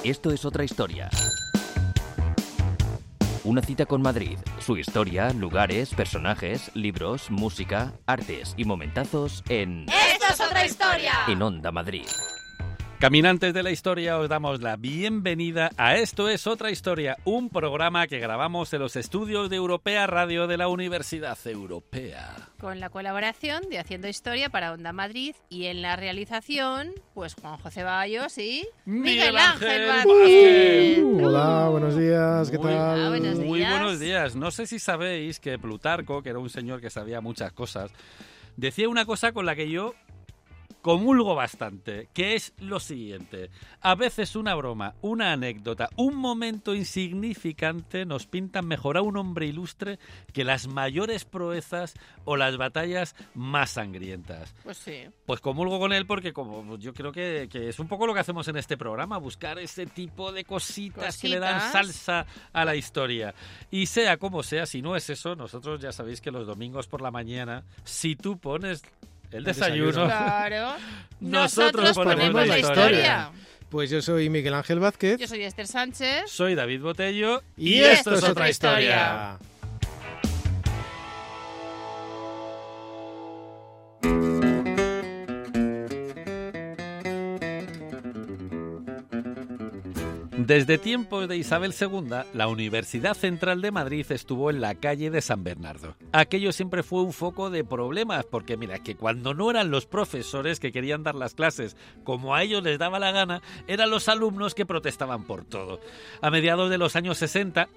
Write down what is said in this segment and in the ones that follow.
Esto es otra historia. Una cita con Madrid, su historia, lugares, personajes, libros, música, artes y momentazos en... ¡Esto es otra historia! En Onda Madrid. Caminantes de la historia, os damos la bienvenida a Esto es otra historia, un programa que grabamos en los estudios de Europea Radio de la Universidad Europea. Con la colaboración de Haciendo Historia para Onda Madrid y en la realización, pues Juan José Ceballos y Miguel Ángel Vázquez. Hola, buenos días, ¿qué tal? Hola, buenos días. Muy buenos días. No sé si sabéis que Plutarco, que era un señor que sabía muchas cosas, decía una cosa con la que yo comulgo bastante, que es lo siguiente: a veces una broma, una anécdota, un momento insignificante nos pintan mejor a un hombre ilustre que las mayores proezas o las batallas más sangrientas. Pues sí. Pues comulgo con él porque como yo creo que es un poco lo que hacemos en este programa, buscar ese tipo de cositas que le dan salsa a la historia. Y sea como sea, si no es eso, nosotros ya sabéis que los domingos por la mañana, si tú pones el desayuno, claro, nosotros ponemos la historia. Pues yo soy Miguel Ángel Vázquez. Yo soy Esther Sánchez. Soy David Botello y esto es otra historia. Desde tiempos de Isabel II, la Universidad Central de Madrid estuvo en la calle de San Bernardo. Aquello siempre fue un foco de problemas, porque mira, que cuando no eran los profesores que querían dar las clases como a ellos les daba la gana, eran los alumnos que protestaban por todo. A mediados de los años 60,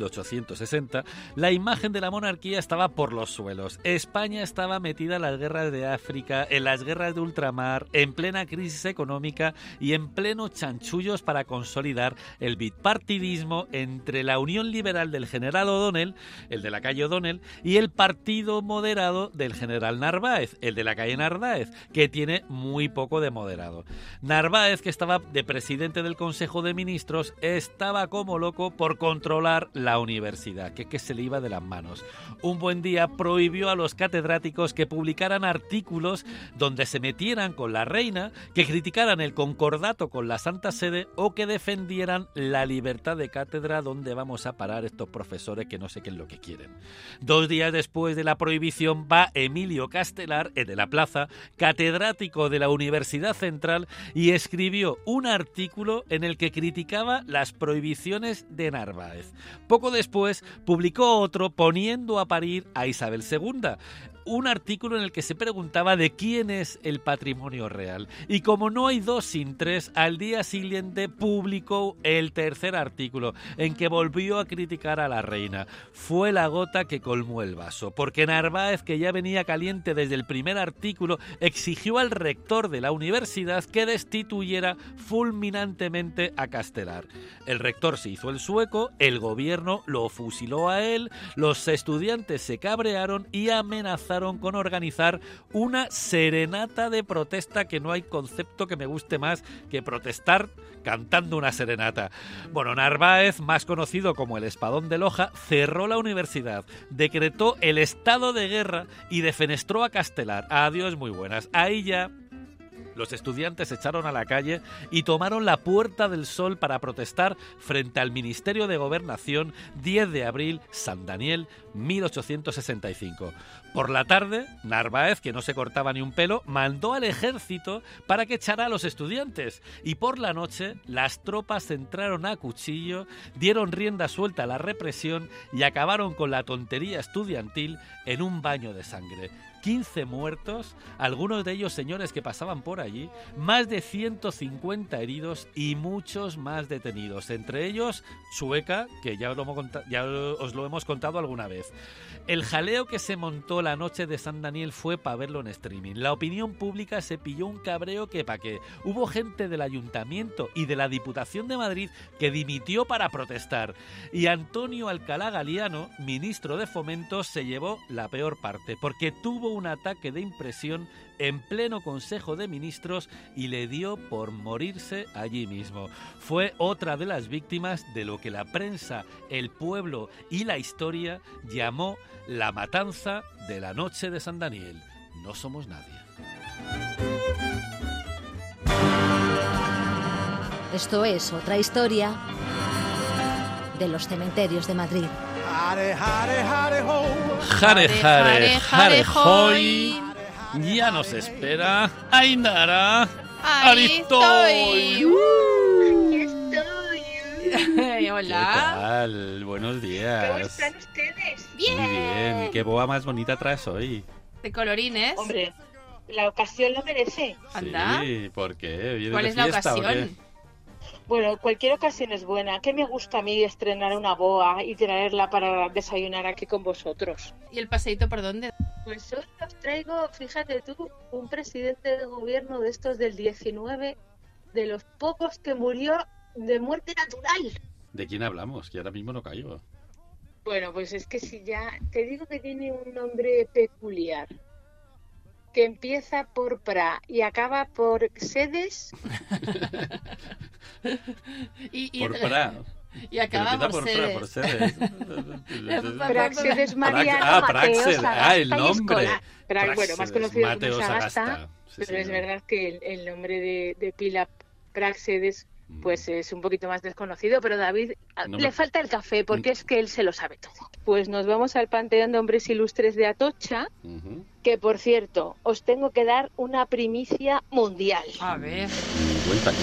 1860, la imagen de la monarquía estaba por los suelos. España estaba metida en las guerras de África, en las guerras de ultramar, en plena crisis económica y en pleno chanchullos para consolidar el bipartidismo entre la Unión Liberal del general O'Donnell, el de la calle O'Donnell, y el Partido Moderado del general Narváez, el de la calle Narváez, que tiene muy poco de moderado. Narváez, que estaba de presidente del Consejo de Ministros, estaba como loco por controlar la universidad, que se le iba de las manos. Un buen día prohibió a los catedráticos que publicaran artículos donde se metieran con la reina, que criticaran el concordato con la Santa Sede o que defendieran la libertad de cátedra. ¿Dónde vamos a parar estos profesores que no sé qué es lo que quieren? 2 días después de la prohibición va Emilio Castelar, el de la Plaza, catedrático de la Universidad Central, y escribió un artículo en el que criticaba las prohibiciones de Narváez. Poco después publicó otro poniendo a parir a Isabel II. Un artículo en el que se preguntaba de quién es el patrimonio real. Y como no hay 2 sin 3, al día siguiente publicó el tercer artículo en que volvió a criticar a la reina. Fue la gota que colmó el vaso, porque Narváez, que ya venía caliente desde el primer artículo, exigió al rector de la universidad que destituyera fulminantemente a Castelar. El rector se hizo el sueco, el gobierno lo fusiló a él, los estudiantes se cabrearon y amenazaron con organizar una serenata de protesta, que no hay concepto que me guste más que protestar cantando una serenata. Bueno, Narváez, más conocido como el Espadón de Loja, cerró la universidad, decretó el estado de guerra y defenestró a Castelar. Adiós, muy buenas. Ahí ya los estudiantes se echaron a la calle y tomaron la Puerta del Sol para protestar frente al Ministerio de Gobernación. 10 de abril, San Daniel, 1865. Por la tarde, Narváez, que no se cortaba ni un pelo, mandó al ejército para que echara a los estudiantes. Y por la noche, las tropas entraron a cuchillo, dieron rienda suelta a la represión y acabaron con la tontería estudiantil en un baño de sangre. 15 muertos, algunos de ellos señores que pasaban por allí, más de 150 heridos y muchos más detenidos, entre ellos Sueca, que ya os lo hemos contado alguna vez. El jaleo que se montó la noche de San Daniel fue para verlo en streaming. La opinión pública se pilló un cabreo que pa' qué. Hubo gente del Ayuntamiento y de la Diputación de Madrid que dimitió para protestar. Y Antonio Alcalá Galiano, ministro de Fomento, se llevó la peor parte, porque tuvo un ataque de impresión en pleno Consejo de Ministros y le dio por morirse allí mismo. Fue otra de las víctimas de lo que la prensa, el pueblo y la historia llamó la matanza de la noche de San Daniel. No somos nadie. Esto es otra historia de los cementerios de Madrid. Jare, jare, jare, hoy. Ya nos espera Ainara Aristoy. Hola. ¿Qué tal? Buenos días. ¿Cómo están ustedes? Bien. Muy bien. ¿Qué boa más bonita traes hoy? De colorines. Hombre, la ocasión lo merece. Anda. Sí, ¿por qué? ¿Vienes ¿Cuál de es la fiesta o ocasión? Bueno, cualquier ocasión es buena. ¿Qué me gusta a mí estrenar una boa y traerla para desayunar aquí con vosotros? ¿Y el paseíto por dónde? Pues hoy os traigo, fíjate tú, un presidente de gobierno de estos del 19, de los pocos que murió de muerte natural. ¿De quién hablamos? Que ahora mismo no caigo. Bueno, pues es que si ya te digo que tiene un nombre peculiar, que empieza por Pra y acaba por Sedes. Por Pra. Y acaba Pero por empieza por Sedes. Praxedes Mariano Mateo Praxedes. Sagasta El y nombre. Escolar. Bueno, más conocido Mateo como Sagasta, Sagasta. Sí, pero es señor. verdad que el nombre de pila Praxedes pues es un poquito más desconocido, pero David No le me- falta el café porque es que él se lo sabe todo. Pues nos vamos al Panteón de Hombres Ilustres de Atocha, Ujú. que por cierto, os tengo que dar una primicia mundial. A ver. Cuenta.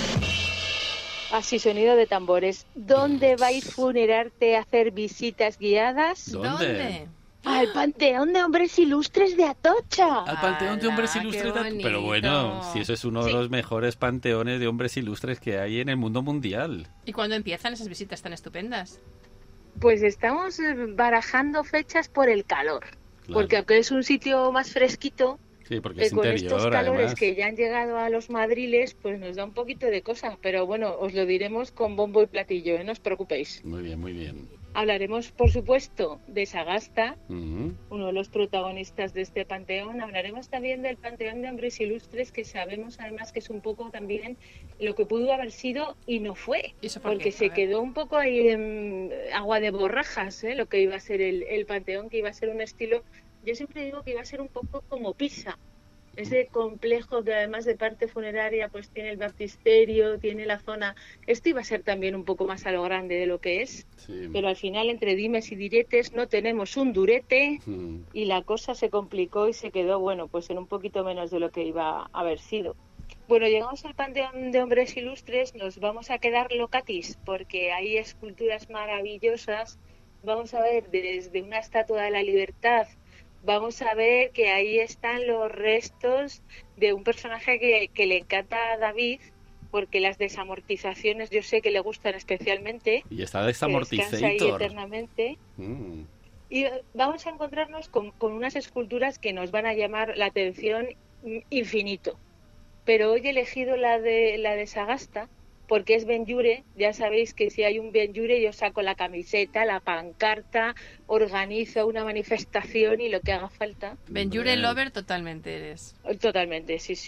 Así, sonido de tambores. ¿Dónde vais funerarte a hacer visitas guiadas? ¿Dónde? Al Panteón de Hombres Ilustres de Atocha. Al Panteón de Hombres ¡Hala, Ilustres. qué Pero bueno, bonito! si eso es uno de Sí. los mejores panteones de hombres ilustres que hay en el mundo mundial. ¿Y cuándo empiezan esas visitas tan estupendas? Pues estamos barajando fechas por el calor. Claro. Porque aunque es un sitio más fresquito, Sí, porque es con estos interior, calores además. que ya han llegado a los madriles, pues nos da un poquito de cosa. Pero bueno, os lo diremos con bombo y platillo, no os preocupéis. Muy bien, muy bien. Hablaremos, por supuesto, de Sagasta, Ujú. uno de los protagonistas de este panteón. Hablaremos también del Panteón de Hombres Ilustres, que sabemos además que es un poco también lo que pudo haber sido y no fue. ¿Y eso por Porque qué? se A ver. quedó un poco ahí en agua de borrajas, ¿eh? Lo que iba a ser el panteón, que iba a ser un estilo, yo siempre digo que iba a ser un poco como Pisa. Ese complejo que además de parte funeraria pues tiene el baptisterio, tiene la zona. Esto iba a ser también un poco más a lo grande de lo que es, Sí. pero al final entre dimes y diretes no tenemos un durete Mm. y la cosa se complicó y se quedó, bueno, pues en un poquito menos de lo que iba a haber sido. Bueno, llegamos al Panteón de Hombres Ilustres, nos vamos a quedar locatis porque hay esculturas maravillosas. Vamos a ver desde una estatua de la libertad, vamos a ver que ahí están los restos de un personaje que le encanta a David, porque las desamortizaciones yo sé que le gustan especialmente, Y está que descansa ahí desamortizator. eternamente. Mm. Y vamos a encontrarnos con unas esculturas que nos van a llamar la atención infinito. Pero hoy he elegido la de Sagasta porque es Benlliure. Ya sabéis que si hay un Benlliure yo saco la camiseta, la pancarta, organizo una manifestación y lo que haga falta. Benjure Hombre. Lover totalmente eres. Totalmente, sí.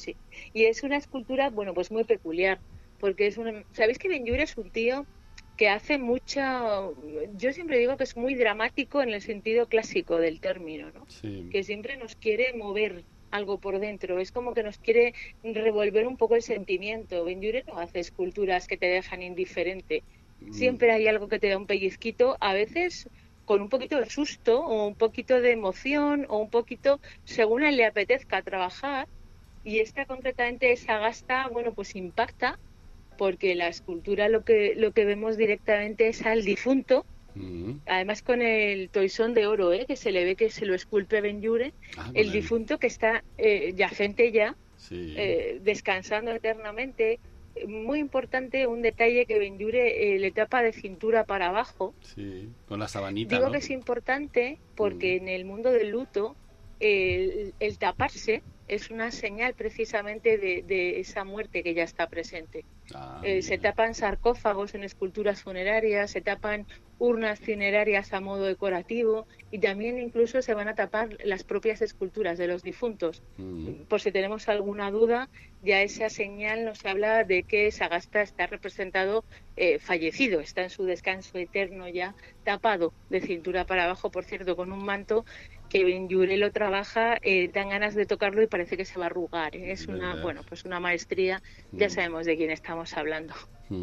Y es una escultura, bueno, pues muy peculiar, porque ¿sabéis que Benlliure es un tío que hace yo siempre digo que es muy dramático en el sentido clásico del término, ¿no? Sí. Que siempre nos quiere mover algo por dentro, es como que nos quiere revolver un poco el sentimiento. Benlliure no hace esculturas que te dejan indiferente, siempre hay algo que te da un pellizquito, a veces con un poquito de susto o un poquito de emoción o un poquito según a él le apetezca trabajar, y esta concretamente es Sagasta, bueno, pues impacta porque la escultura lo que vemos directamente es al difunto, Mm. además con el toisón de oro, que se le ve que se lo esculpe Benlliure, Ah, con el difunto que está yacente ya, Sí. descansando eternamente. Muy importante un detalle que Benlliure le tapa de cintura para abajo. Sí. Con la sabanita, Digo ¿no? que es importante porque en el mundo del luto el taparse es una señal precisamente de esa muerte que ya está presente. Ah, Se mira. tapan sarcófagos en esculturas funerarias, se tapan urnas funerarias a modo decorativo y también incluso se van a tapar las propias esculturas de los difuntos. Mm. Por si tenemos alguna duda, ya esa señal nos habla de que Sagasta está representado fallecido, está en su descanso eterno ya, tapado de cintura para abajo, por cierto, con un manto que Benlliure lo trabaja, dan ganas de tocarlo y parece que se va a arrugar. Es una maestría, ya sabemos de quién estamos hablando.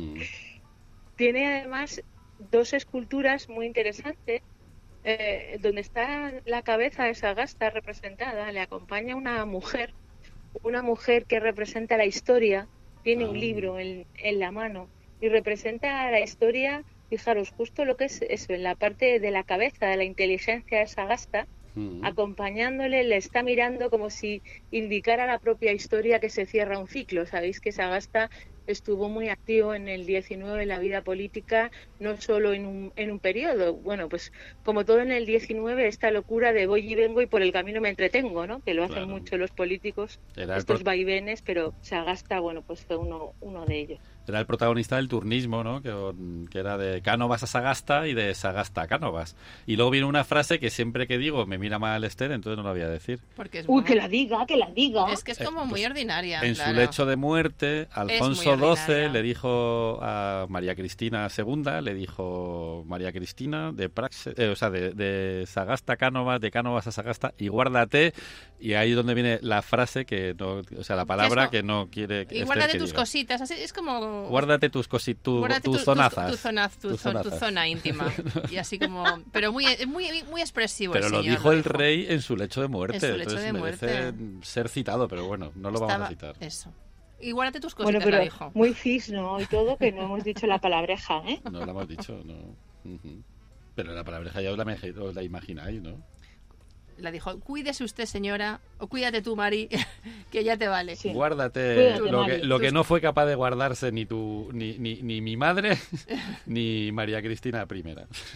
Tiene además 2 esculturas muy interesantes, donde está la cabeza de Sagasta representada, le acompaña una mujer que representa la historia, tiene un libro en la mano y representa la historia, fijaros, justo lo que es eso, en la parte de la cabeza, de la inteligencia de Sagasta, acompañándole, le está mirando como si indicara la propia historia que se cierra un ciclo. Sabéis que Sagasta estuvo muy activo en el 19 en la vida política, no solo en un periodo. Bueno, pues como todo en el 19, esta locura de voy y vengo y por el camino me entretengo, ¿no? Que lo hacen mucho los políticos, estos vaivenes, pero Sagasta, bueno, pues fue uno de ellos. Era el protagonista del turnismo, ¿no? Que era de Cánovas a Sagasta y de Sagasta a Cánovas. Y luego viene una frase que siempre que digo me mira mal Esther, entonces no la voy a decir. Porque que la diga. Es que es como muy ordinaria. En su lecho de muerte, Alfonso XII le dijo a María Cristina II, le dijo María Cristina de Sagasta a Cánovas, de Cánovas a Sagasta, y guárdate, y ahí es donde viene la frase que no, o sea, la palabra que no quiere y guárdate tus cositas, así es como guárdate tus cositas, tus zonazas. Tu zona íntima. Y así como, pero muy expresivo. Pero lo dijo el rey en su lecho de muerte. En su lecho entonces de merece ser citado, pero bueno, no lo vamos a citar. Eso. Y guárdate tus cositas, pero la dijo. Muy cis, ¿no? Y todo, que no hemos dicho la palabreja, ¿eh? No la hemos dicho, no. Pero la palabreja ya os la imagináis, ¿no? La dijo, cuídese usted, señora, o cuídate tú, Mari, que ya te vale. Sí. Guárdate lo que no fue capaz de guardarse ni mi madre, ni María Cristina I.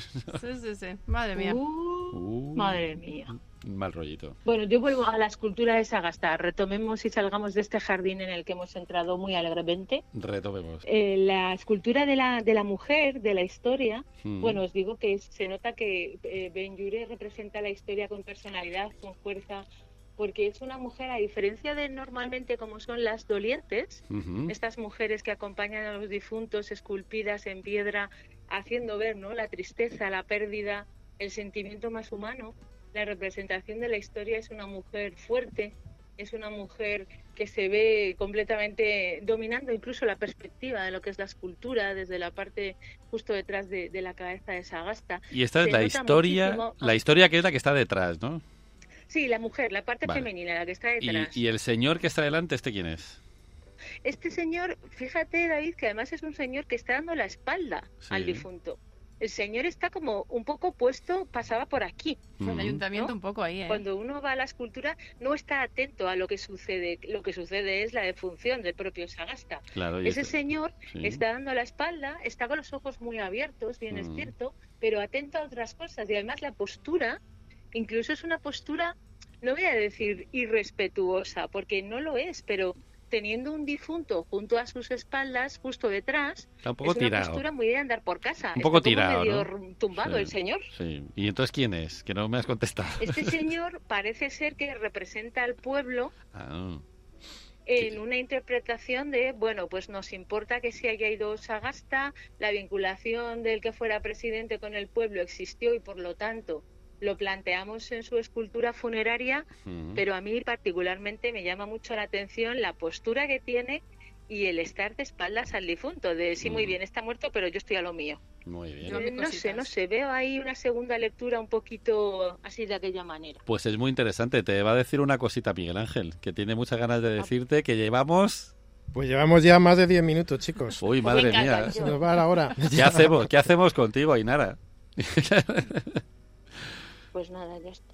Sí. Madre mía. Madre mía. Mal rollito. Bueno, yo vuelvo a la escultura de Sagasta. Retomemos y salgamos de este jardín en el que hemos entrado muy alegremente. Retomemos. La escultura de la mujer, de la historia, bueno, os digo que se nota que Benlliure representa la historia con personalidad, con fuerza, porque es una mujer, a diferencia de normalmente como son las dolientes, estas mujeres que acompañan a los difuntos esculpidas en piedra, haciendo ver, ¿no?, la tristeza, la pérdida, el sentimiento más humano. La representación de la historia es una mujer fuerte, es una mujer que se ve completamente dominando incluso la perspectiva de lo que es la escultura desde la parte justo detrás de la cabeza de Sagasta. Y esta es la historia que es la que está detrás, ¿no? Sí, la mujer, la parte femenina, la que está detrás. ¿Y el señor que está delante, quién es? Este señor, fíjate, David, que además es un señor que está dando la espalda al difunto. El señor está como un poco puesto, pasaba por aquí. El ayuntamiento, ¿no? Un poco ahí, ¿eh? Cuando uno va a la escultura no está atento a lo que sucede. Lo que sucede es la defunción del propio Sagasta. Claro, ese señor está dando la espalda, está con los ojos muy abiertos, bien es cierto, pero atento a otras cosas. Y además la postura, incluso es una postura, no voy a decir irrespetuosa, porque no lo es, pero teniendo un difunto junto a sus espaldas, justo detrás, está un poco es una postura muy de andar por casa. Un poco está tirado, medio ¿no? tumbado el señor. Sí. ¿Y entonces quién es? Que no me has contestado. Este señor parece ser que representa al pueblo en una interpretación de, bueno, pues nos importa que si haya ido Sagasta, la vinculación del que fuera presidente con el pueblo existió y por lo tanto lo planteamos en su escultura funeraria, pero a mí particularmente me llama mucho la atención la postura que tiene y el estar de espaldas al difunto, de sí, muy bien, está muerto, pero yo estoy a lo mío. Muy bien. No sé, veo ahí una segunda lectura un poquito así de aquella manera. Pues es muy interesante, te va a decir una cosita Miguel Ángel, que tiene muchas ganas de decirte que llevamos... Pues llevamos ya más de 10 minutos, chicos. Uy, madre mía. Se nos va la hora. ¿Qué hacemos contigo, Ainara? Pues nada, ya está.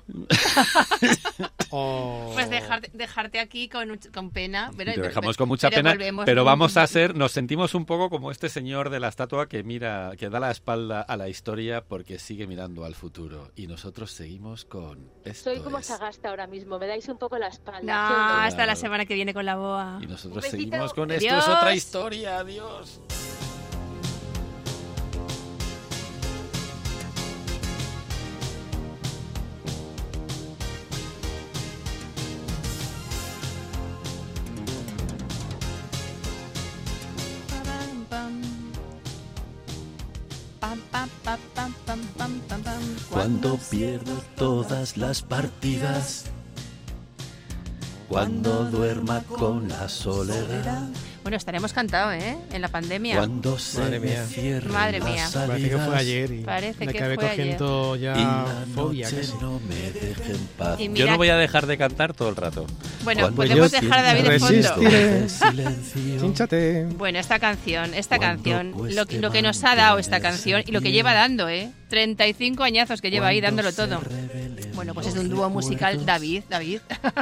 Pues dejarte aquí con pena. Te dejamos con mucha pena, pero vamos a nos sentimos un poco como este señor de la estatua que da la espalda a la historia porque sigue mirando al futuro. Y nosotros seguimos con esto. Soy como Sagasta ahora mismo, me dais un poco la espalda. No, hasta la semana que viene con la boa. Y nosotros seguimos con esto, es otra historia, adiós. Pam, pam, pam, pam, pam, pam, pam, pam. Cuando pierdo todas las partidas, cuando duerma con la soledad. Bueno, estaremos cantado, ¿eh? En la pandemia. Cuando se Madre me mía. cierren Madre las mía. salidas, Parece que fue ayer y Parece le que acabé fue cogiendo y ya la fobia. noche Casi. no me deje en paz. Y mira- Yo no voy a dejar de cantar todo el rato. Bueno, Cuando podemos yo dejar a David de sienta fondo. Resistiré. silencio. Hínchate. Bueno, esta canción, Cuando cueste lo que nos ha dado esta mantenerse canción y lo que lleva dando, 35 añazos que lleva ahí Cuando dándolo se todo. revelen Bueno, pues es de un los dúo musical, recuerdos. David.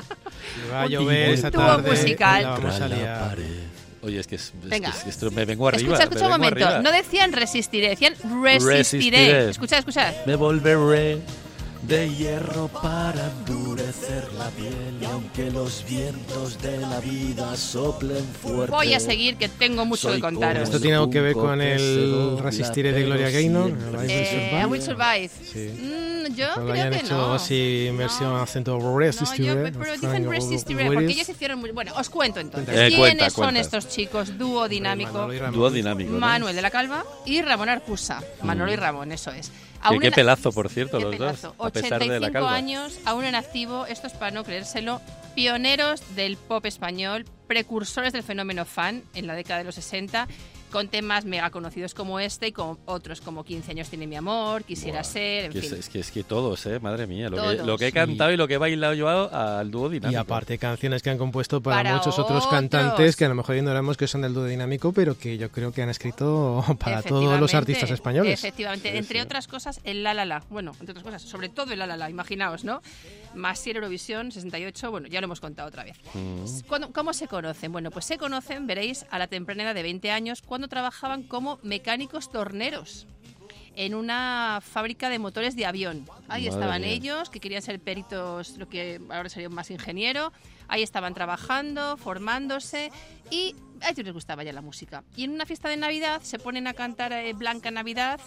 Va a llover esa dúo tarde. musical. La vamos a Contra la liar. pared. Oye, es que Venga. esto me vengo arriba. Escucha un me vengo momento. arriba. No decían resistiré, decían resistiré. Resistiré. Escucha. Me volveré de hierro para endurecer la piel, y aunque los vientos de la vida soplen fuerte. Voy a seguir, que tengo mucho Soy que contaros. Esto tiene algo que ver con que se el dobla, Resistiré de pero Gloria Gaynor. siempre I Will Survive. Sí. Yo Lo creo hayan que hecho no. así en versión No. acento No, Resistiré. pero dicen resistiré, porque ellos hicieron muy... Bueno, os cuento entonces. Cuenta, ¿Quiénes son cuenta. estos chicos? Dúo dinámico. Manolo y Ramón. Dúo dinámico, ¿no? Manuel de la Calva y Ramón Arcusa. Manolo y Ramón, eso es. Aún Qué en- pelazo, por cierto, qué los pelazo. dos. A pesar de la 85 calva. años, aún en activo, esto es para no creérselo, pioneros del pop español, precursores del fenómeno fan en la década de los 60, con temas mega conocidos como este y con otros como 15 años tiene mi amor, Quisiera Buah, ser, en que fin. es que todos, madre mía. Lo Todos. que he cantado y lo que he bailado yo al dúo dinámico. Y aparte canciones que han compuesto para Para muchos otros otros. cantantes que a lo mejor ignoramos que son del dúo dinámico, pero que yo creo que han escrito para todos los Efectivamente, artistas españoles. Efectivamente, Sí, entre sí. otras cosas, el La La La. Bueno, entre otras cosas, sobre todo el La La La, imaginaos, ¿no? Masier Eurovisión 68, bueno, ya lo hemos contado otra vez. ¿Cómo se conocen? Bueno, pues se conocen, veréis, a la temprana edad de 20 años, cuando trabajaban como mecánicos torneros en una fábrica de motores de avión. Ahí Madre estaban mía. ellos, que querían ser peritos, lo que ahora sería más ingeniero. Ahí estaban trabajando, formándose y a ellos les gustaba ya la música. Y en una fiesta de Navidad se ponen a cantar Blanca Navidad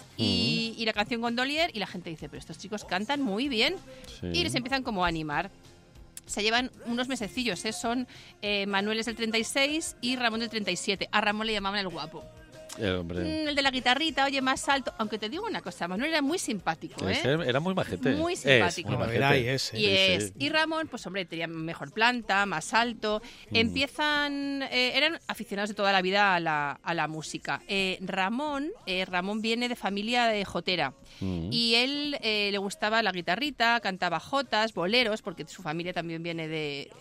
y la canción Gondolier y la gente dice, pero estos chicos cantan muy bien. Sí. Y les empiezan como a animar. Se llevan unos mesecillos, son Manuel es del 36 y Ramón del 37. A Ramón le llamaban el guapo. Hombre. El de la guitarrita, oye, más alto. Aunque te digo una cosa, Manuel era muy simpático, Era muy majete. Muy Es simpático. muy Bueno, majete. era y es, Y es. Y Ramón, pues hombre, tenía mejor planta, más alto. Empiezan, eran aficionados de toda la vida a la música. Ramón viene de familia de jotera. Y él le gustaba la guitarrita, cantaba jotas, boleros, porque su familia también viene de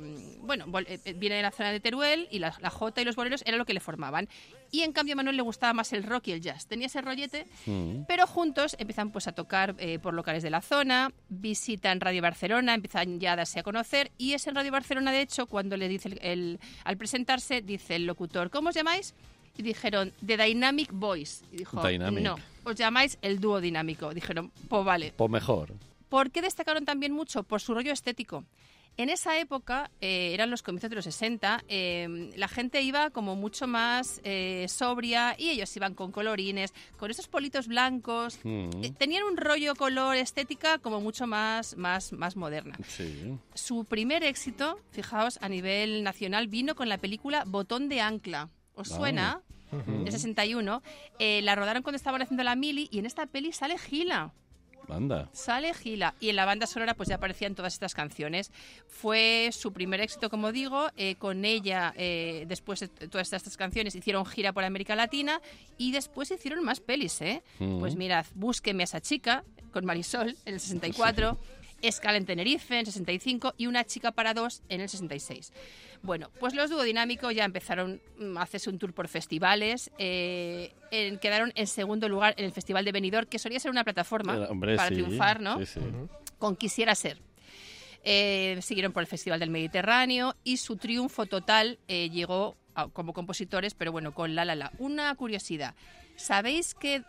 viene de la zona de Teruel, y la jota y los boleros era lo que le formaban. Y en cambio a Manuel le gustaba más el rock y el jazz. Tenía ese rollete, pero juntos empiezan pues a tocar por locales de la zona, visitan Radio Barcelona, empiezan ya a darse a conocer, y es en Radio Barcelona, de hecho, cuando le dice al presentarse, dice el locutor, ¿cómo os llamáis? Y dijeron, The Dynamic Boys. Y dijo, Dynamic. no, os llamáis el dúo dinámico. Dijeron, pues vale. Pues mejor. ¿Por qué destacaron también mucho? Por su rollo estético. En esa época, eran los comienzos de los 60, la gente iba como mucho más sobria, y ellos iban con colorines, con esos politos blancos. Tenían un rollo color estética como mucho más moderna. Sí. Su primer éxito, fijaos, a nivel nacional, vino con la película Botón de Ancla. ¿Os suena? De 61. La rodaron cuando estaban haciendo la mili, y en esta peli sale Gila. Anda. Sale Gila, y en la banda sonora pues ya aparecían todas estas canciones. Fue su primer éxito, como digo, con ella, después de todas estas canciones, hicieron gira por América Latina, y después hicieron más pelis, Pues mirad, Búsqueme a esa chica, con Marisol, en el 64, Escala en Tenerife, en el 65, y Una chica para dos, en el 66. Bueno, pues los Dúo Dinámico ya empezaron a hacerse un tour por festivales, quedaron en segundo lugar en el Festival de Benidorm, que solía ser una plataforma para triunfar, ¿no? Sí, sí. Con Quisiera ser. Siguieron por el Festival del Mediterráneo, y su triunfo total llegó como compositores, pero bueno, con La La La. Una curiosidad. ¿Sabéis que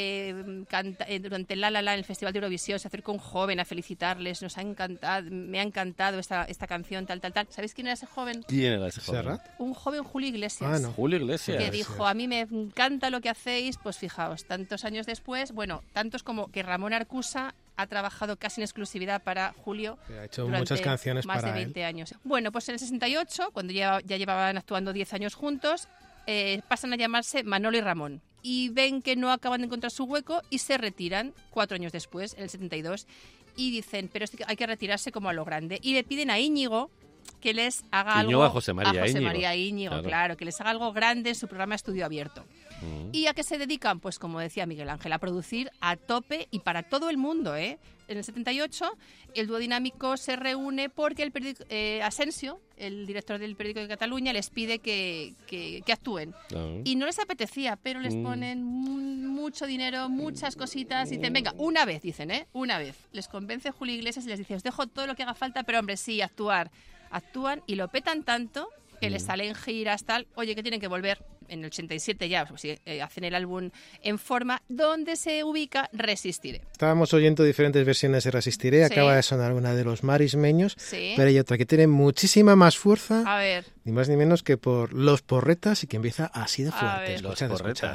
durante La La La en el Festival de Eurovisión se acercó un joven a felicitarles? Me ha encantado esta canción, tal. ¿Sabéis quién era ese joven? ¿Quién era ese joven? ¿Serrat? Un joven Julio Iglesias. Ah, no. Julio Iglesias. Que dijo, a mí me encanta lo que hacéis. Pues fijaos, tantos años después, bueno, tantos como que Ramón Arcusa ha trabajado casi en exclusividad para Julio. Ha hecho durante muchas canciones más para de él. 20 años. Bueno, pues en el 68, cuando ya llevaban actuando 10 años juntos, pasan a llamarse Manolo y Ramón. y ven que no acaban de encontrar su hueco y se retiran 4 años después, en el 72, y dicen, pero hay que retirarse como a lo grande. Y le piden a Íñigo que les haga algo... A José María Íñigo, claro, que les haga algo grande en su programa Estudio Abierto. ¿Y a qué se dedican? Pues como decía Miguel Ángel, a producir a tope y para todo el mundo, ¿eh? En el 78 el dúo dinámico se reúne porque el periódico, Asensio, el director del periódico de Cataluña, les pide que actúen. Y no les apetecía, pero les ponen mucho dinero, muchas cositas, y dicen, venga, una vez, una vez. Les convence Julio Iglesias y les dice, os dejo todo lo que haga falta, pero hombre, sí, actuar. Actúan y lo petan tanto que les salen giras, tal, oye, que tienen que volver. En el 87 ya pues, hacen el álbum En Forma, donde se ubica Resistiré. Estábamos oyendo diferentes versiones de Resistiré, sí. Acaba de sonar una de los Marismeños, sí. Pero hay otra que tiene muchísima más fuerza, a ver. Ni más ni menos que por Los Porretas, y que empieza así de fuerte. A ver. Escuchad, Los Porretas.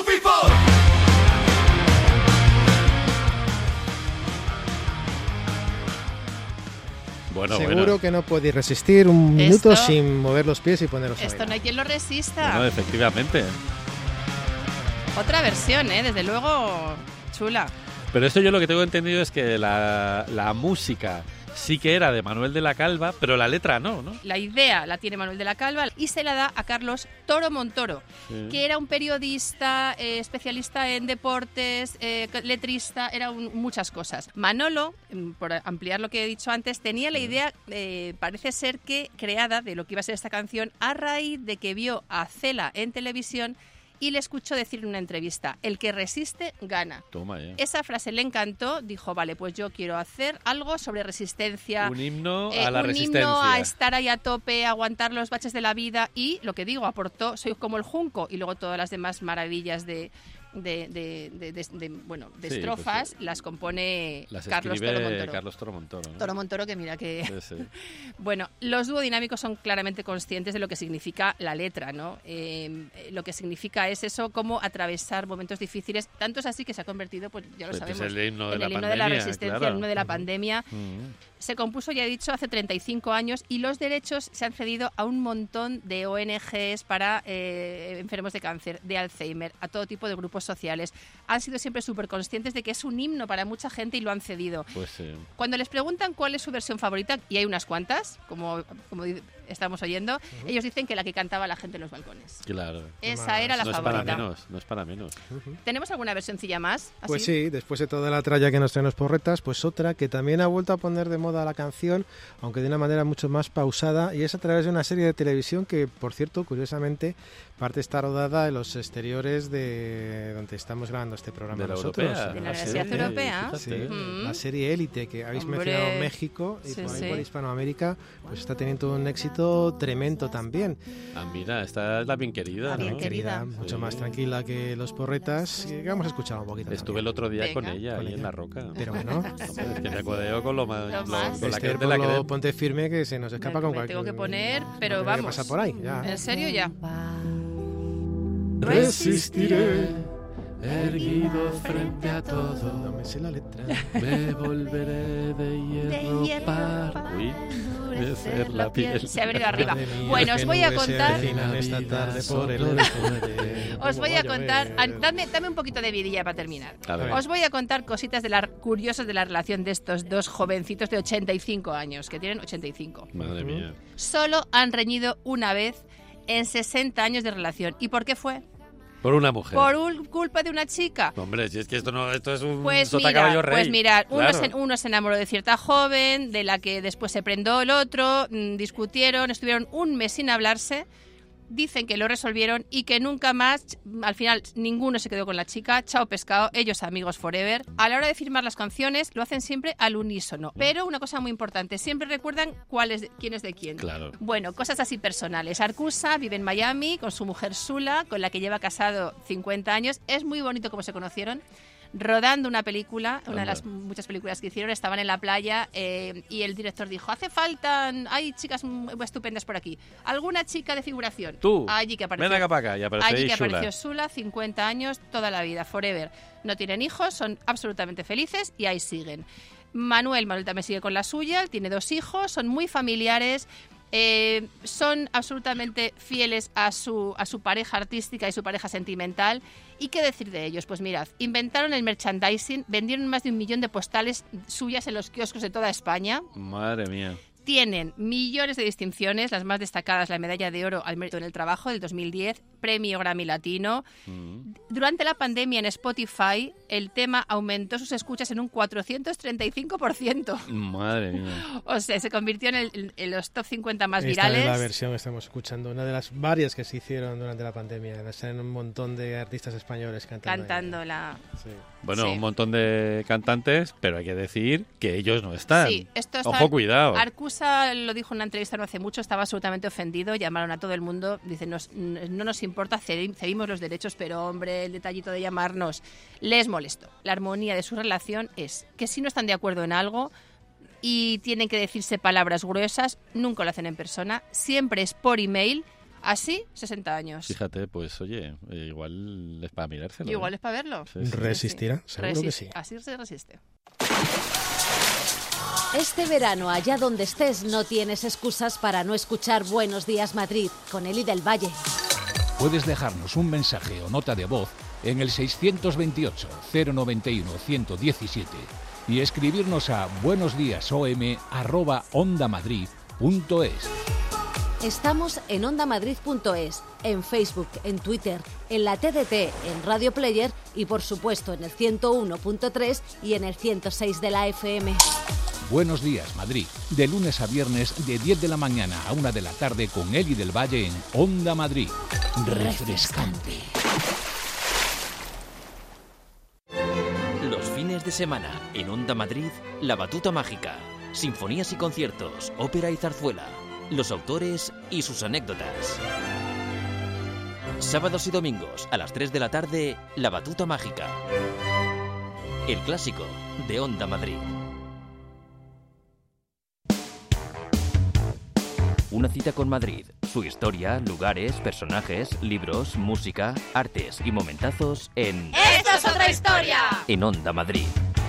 Seguro que no podéis resistir un minuto sin mover los pies y poneros a Esto no hay quien lo resista. No, efectivamente. Otra versión, desde luego, chula. Pero esto yo lo que tengo entendido es que la música sí que era de Manuel de la Calva, pero la letra no, ¿no? La idea la tiene Manuel de la Calva y se la da a Carlos Toro Montoro, que era un periodista, especialista en deportes, letrista, era muchas cosas. Manolo, por ampliar lo que he dicho antes, tenía la idea, parece ser que creada de lo que iba a ser esta canción a raíz de que vio a Cela en televisión y le escuchó decir en una entrevista, el que resiste, gana. Toma ya. Esa frase le encantó, dijo, vale, pues yo quiero hacer algo sobre resistencia. Un himno a la resistencia. Un himno a estar ahí a tope, a aguantar los baches de la vida y, lo que digo, aportó Soy como el junco y luego todas las demás maravillas de estrofas, pues, las compone Carlos Toro Montoro, ¿no? Toro Montoro, que mira que... Sí. Bueno, los dúodinámicos son claramente conscientes de lo que significa la letra, ¿no? Lo que significa es eso, como atravesar momentos difíciles. Tanto es así que se ha convertido, pues ya lo sabemos, el himno en el himno de la resistencia, claro. el himno de la pandemia. Se compuso, ya he dicho, hace 35 años y los derechos se han cedido a un montón de ONGs para enfermos de cáncer, de Alzheimer, a todo tipo de grupos sociales. Han sido siempre súper conscientes de que es un himno para mucha gente y lo han cedido. Pues sí. Cuando les preguntan cuál es su versión favorita, y hay unas cuantas, como estamos oyendo, ellos dicen que la que cantaba la gente en los balcones. Claro. Esa era la favorita. No es para menos. ¿Tenemos alguna versioncilla más? ¿Así? Pues sí, después de toda la tralla que nos traen los Porretas, pues otra que también ha vuelto a poner de moda la canción, aunque de una manera mucho más pausada, y es a través de una serie de televisión que, por cierto, curiosamente, parte está rodada en los exteriores de donde estamos grabando este programa nosotros. De la Universidad Europea. Sí, la serie Élite, que habéis mencionado México, y por ahí por Hispanoamérica, pues está teniendo un éxito tremendo también. Mira, esta es la bien querida, ¿no? Bien querida. Mucho más tranquila que los Porretas, y vamos a escuchar un poquito. Estuve el otro día con ella, ahí en La Roca. Pero bueno. Es que me codeo con lo más. Con la crema de la crema. Ponte firme que se nos escapa con cualquier... Tengo que poner, pero vamos. Pasa por ahí, ya. ¿En serio ya? Resistiré, erguido frente a todo. No me sé la letra. Me volveré de hierro para endurecer la piel. Se ha venido arriba. Bueno, os voy a contar. Os voy a contar. Dame un poquito de vidilla para terminar. Os voy a contar cositas curiosas de la relación de estos dos jovencitos de 85 años, que tienen 85. Madre mía. Solo han reñido una vez en 60 años de relación. ¿Y por qué fue? Por una mujer. Por culpa de una chica. Hombre, si es que esto es un sotacaballo rey. Pues mirad, claro. uno se enamoró de cierta joven, de la que después se prendó el otro, discutieron, estuvieron un mes sin hablarse. Dicen que lo resolvieron y que nunca más, al final ninguno se quedó con la chica, chao pescado, ellos amigos forever. A la hora de firmar las canciones lo hacen siempre al unísono, pero una cosa muy importante, siempre recuerdan quién es de quién. Claro. Bueno, cosas así personales. Arcusa vive en Miami con su mujer Sula, con la que lleva casado 50 años. Es muy bonito cómo se conocieron. Rodando una película, una de las muchas películas que hicieron, estaban en la playa y el director dijo, hay chicas estupendas por aquí. ¿Alguna chica de figuración? Tú, allí que apareció, ven acá para acá, y apareció allí que Sula. apareció Sula, 50 años, toda la vida, forever. No tienen hijos, son absolutamente felices y ahí siguen. Manuel también sigue con la suya, tiene 2 hijos, son muy familiares. Son absolutamente fieles a su pareja artística y su pareja sentimental. ¿Y qué decir de ellos? Pues mirad, inventaron el merchandising, vendieron más de 1 millón de postales suyas en los kioscos de toda España. Madre mía. Tienen millones de distinciones, las más destacadas la medalla de oro al mérito en el trabajo del 2010, premio Grammy Latino. Durante la pandemia en Spotify el tema aumentó sus escuchas en un 435%. Madre mía. O sea, se convirtió en los top 50 más Esta virales. es la versión que estamos escuchando, una de las varias que se hicieron durante la pandemia. Están un montón de artistas españoles cantándola. Sí. Bueno, Sí. un montón de cantantes, pero hay que decir que ellos no están. Sí, esto está... Ojo, cuidado. Arcusa lo dijo en una entrevista no hace mucho, estaba absolutamente ofendido, llamaron a todo el mundo, dicen, no nos importa, cedimos los derechos, pero hombre, el detallito de llamarnos les molestó. La armonía de su relación es que si no están de acuerdo en algo y tienen que decirse palabras gruesas, nunca lo hacen en persona, siempre es por email. Así, 60 años. Fíjate, pues oye, igual es para mirárselo. Igual es para verlo. Sí, sí. ¿Resistirá? Seguro que sí. Así se resiste. Este verano, allá donde estés, no tienes excusas para no escuchar Buenos Días Madrid con Eli del Valle. Puedes dejarnos un mensaje o nota de voz en el 628 091 117 y escribirnos a buenosdiasom@ondamadrid.es. Estamos en ondamadrid.es, en Facebook, en Twitter, en la TDT, en Radio Player y por supuesto en el 101.3 y en el 106 de la FM. Buenos días, Madrid. De lunes a viernes, de 10 de la mañana a 1 de la tarde con Eli del Valle en Onda Madrid. Refrescante. Los fines de semana en Onda Madrid, La Batuta Mágica. Sinfonías y conciertos, ópera y zarzuela. Los autores y sus anécdotas. Sábados y domingos a las 3 de la tarde, La Batuta Mágica. El clásico de Onda Madrid. Una cita con Madrid, su historia, lugares, personajes, libros, música, artes y momentazos en... ¡Esto es otra historia! En Onda Madrid.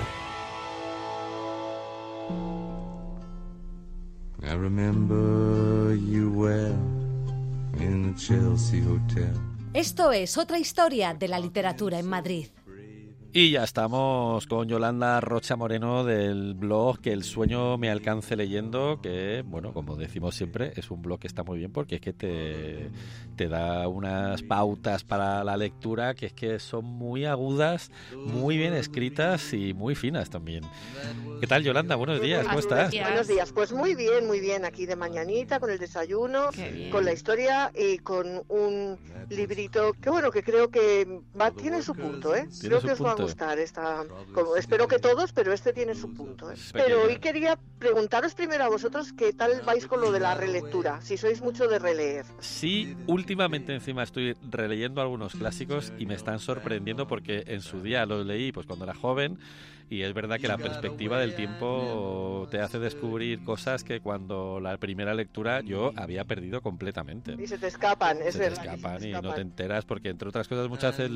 I remember you well in the Chelsea Hotel. Esto es otra historia de la literatura en Madrid. Y ya estamos con Yolanda Rocha Moreno del blog Que el sueño me alcance leyendo, que, bueno, como decimos siempre, es un blog que está muy bien porque es que te da unas pautas para la lectura que es que son muy agudas, muy bien escritas y muy finas también. ¿Qué tal, Yolanda? Buenos días, ¿cómo estás? Buenos días, pues muy bien, aquí de mañanita, con el desayuno, con la historia y con un librito que, bueno, que creo que tiene su punto, ¿eh? Creo que os va a gustar espero que todos, pero este tiene su punto, ¿eh? Pero hoy quería preguntaros primero a vosotros qué tal vais con lo de la relectura, si sois mucho de releer. Sí, últimamente encima estoy releyendo algunos clásicos y me están sorprendiendo porque en su día los leí pues cuando era joven. Y es verdad que la perspectiva del tiempo te hace descubrir cosas que cuando la primera lectura yo había perdido completamente. Y se te escapan, es verdad. Se te escapan y no te enteras porque, entre otras cosas, muchas veces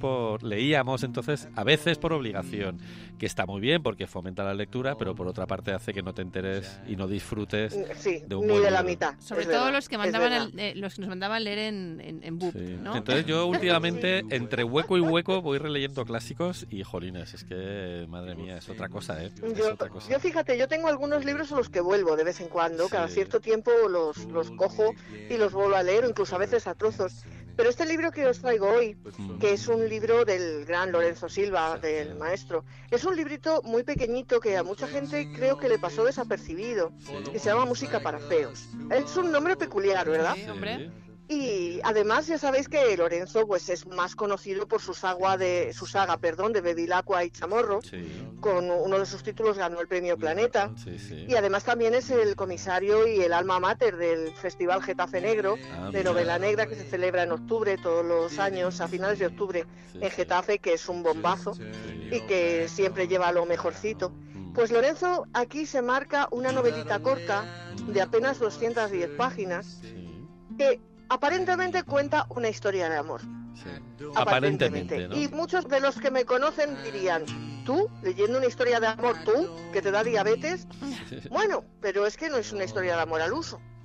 leíamos entonces, a veces por obligación, que está muy bien porque fomenta la lectura, pero por otra parte hace que no te enteres y no disfrutes de un ni buen de la libro. mitad. Sobre todo los que los que nos mandaban leer en BUP, Sí. ¿no? Entonces yo últimamente, entre hueco y hueco, voy releyendo clásicos y, jolines, es que... Madre mía, es otra cosa, ¿eh? Yo fíjate, yo tengo algunos libros a los que vuelvo de vez en cuando, cada cierto tiempo los cojo y los vuelvo a leer, incluso a veces a trozos. Pero este libro que os traigo hoy, que es un libro del gran Lorenzo Silva, del maestro, es un librito muy pequeñito que a mucha gente creo que le pasó desapercibido, que se llama Música para feos. Es un nombre peculiar, ¿verdad? Sí, hombre. Y además ya sabéis que Lorenzo pues es más conocido por su saga de Bevilacqua y Chamorro, con uno de sus títulos ganó el premio Planeta, y además también es el comisario y el alma mater del Festival Getafe Negro de novela negra que se celebra en octubre todos los años, a finales de octubre en Getafe, que es un bombazo y que siempre lleva lo mejorcito. Pues Lorenzo aquí se marca una novelita corta de apenas 210 páginas que aparentemente cuenta una historia de amor. Sí. Aparentemente, ¿no? Y muchos de los que me conocen dirían, ¿tú, leyendo una historia de amor, tú, que te da diabetes? Bueno, pero es que no es una historia de amor al uso.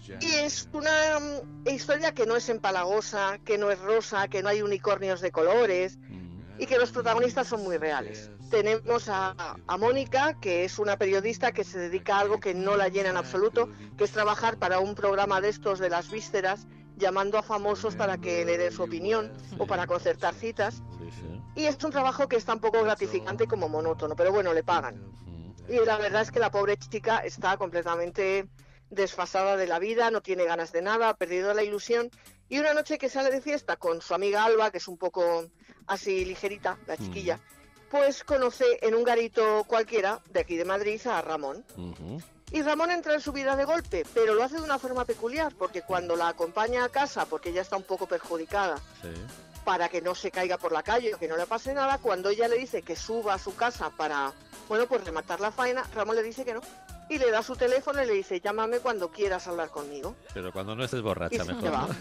Y es una historia que no es empalagosa, que no es rosa, que no hay unicornios de colores y que los protagonistas son muy reales. Tenemos a Mónica, que es una periodista que se dedica a algo que no la llena en absoluto, que es trabajar para un programa de estos de las vísceras, llamando a famosos para que le den su opinión o para concertar citas. Y es un trabajo que es tan poco gratificante como monótono, pero bueno, le pagan. Y la verdad es que la pobre chica está completamente desfasada de la vida, no tiene ganas de nada, ha perdido la ilusión. Y una noche que sale de fiesta con su amiga Alba, que es un poco así ligerita, la chiquilla, pues conoce en un garito cualquiera de aquí de Madrid a Ramón. Y Ramón entra en su vida de golpe, pero lo hace de una forma peculiar, porque cuando la acompaña a casa, porque ella está un poco perjudicada, para que no se caiga por la calle o que no le pase nada, cuando ella le dice que suba a su casa para, bueno, pues rematar la faena, Ramón le dice que no. Y le da su teléfono y le dice, llámame cuando quieras hablar conmigo. Pero cuando no estés borracha, y mejor, ¿no?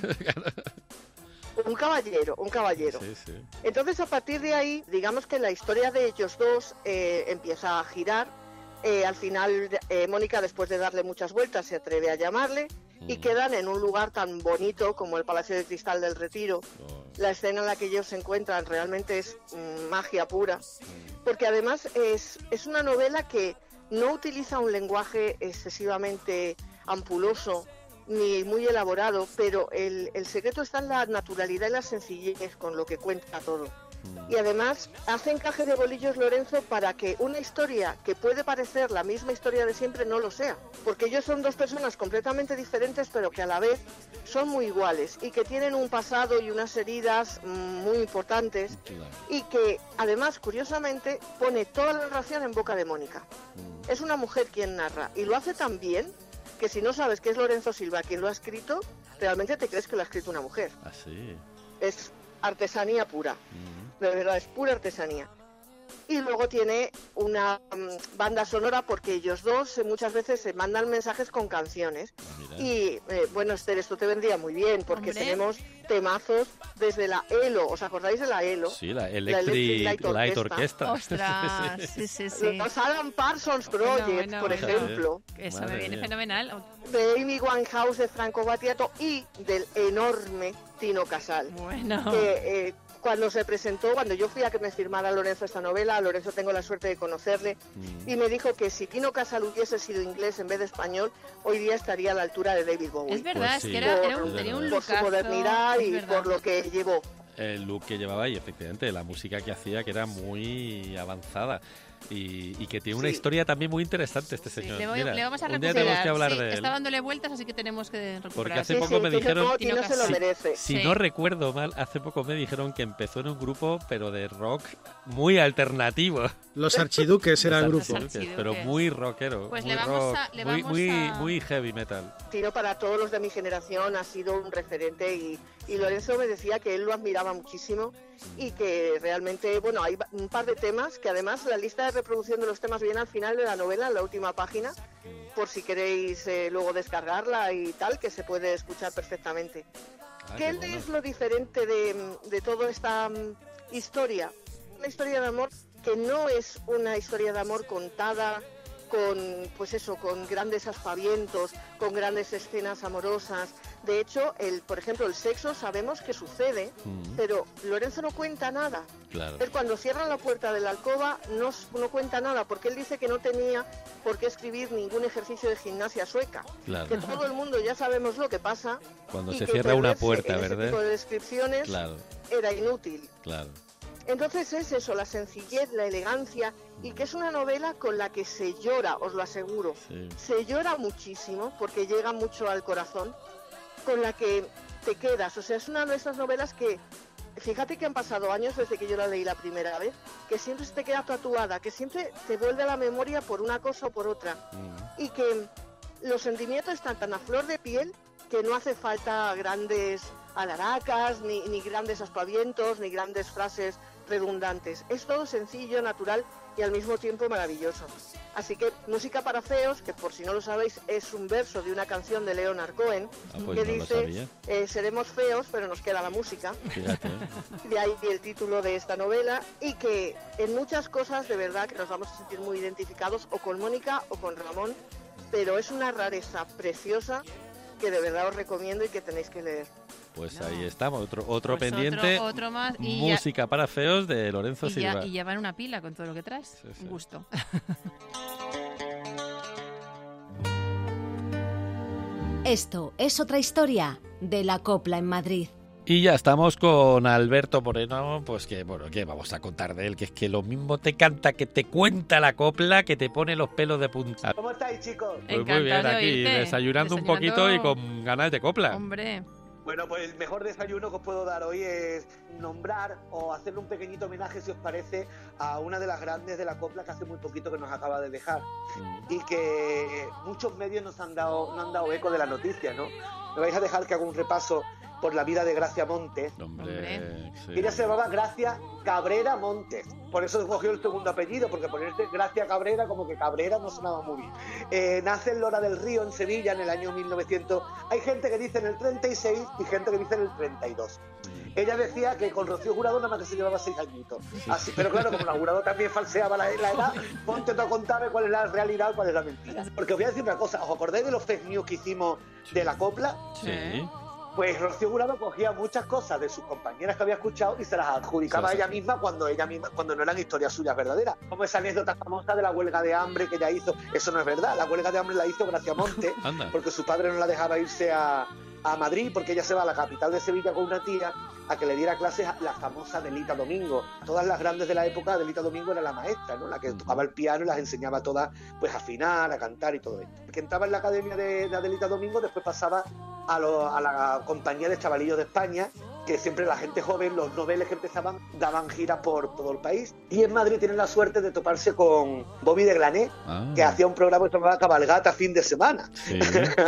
Un caballero. Sí. Entonces, a partir de ahí, digamos que la historia de ellos dos empieza a girar. Al final, Mónica, después de darle muchas vueltas, se atreve a llamarle y quedan en un lugar tan bonito como el Palacio de Cristal del Retiro. La escena en la que ellos se encuentran realmente es magia pura, porque además es una novela que no utiliza un lenguaje excesivamente ampuloso ni muy elaborado, pero el secreto está en la naturalidad y la sencillez con lo que cuenta todo. Y además hace encaje de bolillos Lorenzo para que una historia que puede parecer la misma historia de siempre no lo sea, porque ellos son dos personas completamente diferentes pero que a la vez son muy iguales y que tienen un pasado y unas heridas muy importantes y que además curiosamente pone toda la narración en boca de Mónica. Es una mujer quien narra y lo hace tan bien que si no sabes que es Lorenzo Silva quien lo ha escrito, realmente te crees que lo ha escrito una mujer. Así. Es artesanía pura. De verdad, es pura artesanía. Y luego tiene una banda sonora porque ellos dos muchas veces se mandan mensajes con canciones. Y bueno, Esther, esto te vendría muy bien porque tenemos temazos desde la ELO. ¿Os acordáis de la ELO? Sí, la Electric Light Orchestra. ¡Ostras! Sí. Los Alan Parsons Project, por ejemplo. Eso me viene fenomenal. De Amy Winehouse, de Franco Battiato y del enorme Tino Casal. Bueno. Que cuando se presentó, cuando yo fui a que me firmara Lorenzo esta novela, a Lorenzo tengo la suerte de conocerle, y me dijo que si Tino Casal hubiese sido inglés en vez de español, hoy día estaría a la altura de David Bowie. Es verdad, Pues sí, es que tenía un lookazo. Por su modernidad y por lo que llevó. El look que llevaba y efectivamente la música que hacía, que era muy avanzada. Y que tiene una historia también muy interesante este señor. Le vamos a recuperar. Un día tenemos que hablar de él. Está dándole vueltas, así que tenemos que recuperar. Porque hace poco me dijeron, Tino se lo merece. Si no recuerdo mal, hace poco me dijeron que empezó en un grupo, pero de rock muy alternativo. Los Archiduques era el grupo. Pero muy rockero. Pues muy le vamos rock, muy heavy metal. Tino para todos los de mi generación ha sido un referente y Lorenzo me decía que él lo admiraba muchísimo y que realmente, bueno, hay un par de temas que además la lista de reproducción de los temas viene al final de la novela, en la última página, por si queréis luego descargarla y tal, que se puede escuchar perfectamente. ¿Qué es lo diferente de toda esta historia? Una historia de amor que no es una historia de amor contada con grandes aspavientos, con grandes escenas amorosas. De hecho, por ejemplo, el sexo sabemos que sucede, pero Lorenzo no cuenta nada. Claro. Él cuando cierran la puerta de la alcoba no cuenta nada, porque él dice que no tenía por qué escribir ningún ejercicio de gimnasia sueca. Claro. Que todo el mundo ya sabemos lo que pasa. Cuando y se que cierra una perderse puerta, en ¿verdad? Ese tipo de descripciones era inútil. Claro. Entonces es eso, la sencillez, la elegancia, y que es una novela con la que se llora, os lo aseguro. Sí. Se llora muchísimo porque llega mucho al corazón, con la que te quedas. O sea, es una de esas novelas que, fíjate que han pasado años desde que yo la leí la primera vez, que siempre se te queda tatuada, que siempre te vuelve a la memoria por una cosa o por otra. Y que los sentimientos están tan a flor de piel que no hace falta grandes alaracas, ni grandes aspavientos, ni grandes frases redundantes. Es todo sencillo, natural y al mismo tiempo maravilloso. Así que Música para feos, que por si no lo sabéis es un verso de una canción de Leonard Cohen, pues que no dice seremos feos pero nos queda la música. Fíjate. De ahí el título de esta novela, y que en muchas cosas de verdad que nos vamos a sentir muy identificados o con Mónica o con Ramón, pero es una rareza preciosa que de verdad os recomiendo y que tenéis que leer. Pues ahí estamos, otro Pues pendiente, otro más, y música para feos de Lorenzo Silva. Y llevar una pila con todo lo que traes, Sí. un gusto. Esto es otra historia de la copla en Madrid. Y ya estamos con Alberto Moreno, pues que, bueno, ¿qué vamos a contar de él? Que es que lo mismo te canta, que te cuenta la copla, que te pone los pelos de punta. ¿Cómo estáis, chicos? Pues muy bien, aquí desayunando un poquito y con ganas de copla. Hombre. Bueno, pues el mejor desayuno que os puedo dar hoy es nombrar o hacerle un pequeñito homenaje, si os parece, a una de las grandes de la copla que hace muy poquito que nos acaba de dejar y que muchos medios no han dado eco de la noticia, ¿no? Me vais a dejar que haga un repaso por la vida de Gracia Montes. Hombre, sí. Ella se llamaba Gracia Cabrera Montes, por eso cogió el segundo apellido, porque ponerse Gracia Cabrera, como que Cabrera no sonaba muy bien. Nace en Lora del Río, en Sevilla, en el año 1900. Hay gente que dice en el 36 y gente que dice en el 32. Ella decía que con Rocío Jurado nada más que se llevaba 6 añitos. Así, pero claro, como la Jurado también falseaba la edad, ponte tú a contarme cuál es la realidad y cuál es la mentira. Porque os voy a decir una cosa, ¿os acordáis de los fake news que hicimos de la copla? Sí. Pues Rocío Jurado cogía muchas cosas de sus compañeras que había escuchado y se las adjudicaba a ella misma cuando no eran historias suyas verdaderas. Como esa anécdota famosa de la huelga de hambre que ella hizo. Eso no es verdad. La huelga de hambre la hizo Gracia Montes porque su padre no la dejaba irse a Madrid, porque ella se va a la capital de Sevilla con una tía a que le diera clases a la famosa Adelita Domingo. Todas las grandes de la época, Adelita Domingo era la maestra, ¿no? La que tocaba el piano y las enseñaba todas pues a afinar, a cantar y todo esto. El que entraba en la academia de Adelita Domingo después pasaba a la compañía de chavalillos de España, que siempre la gente joven, los noveles que empezaban, daban giras por todo el país. Y en Madrid tienen la suerte de toparse con Bobby de Glané, que hacía un programa que se llamaba Cabalgata fin de semana. Sí.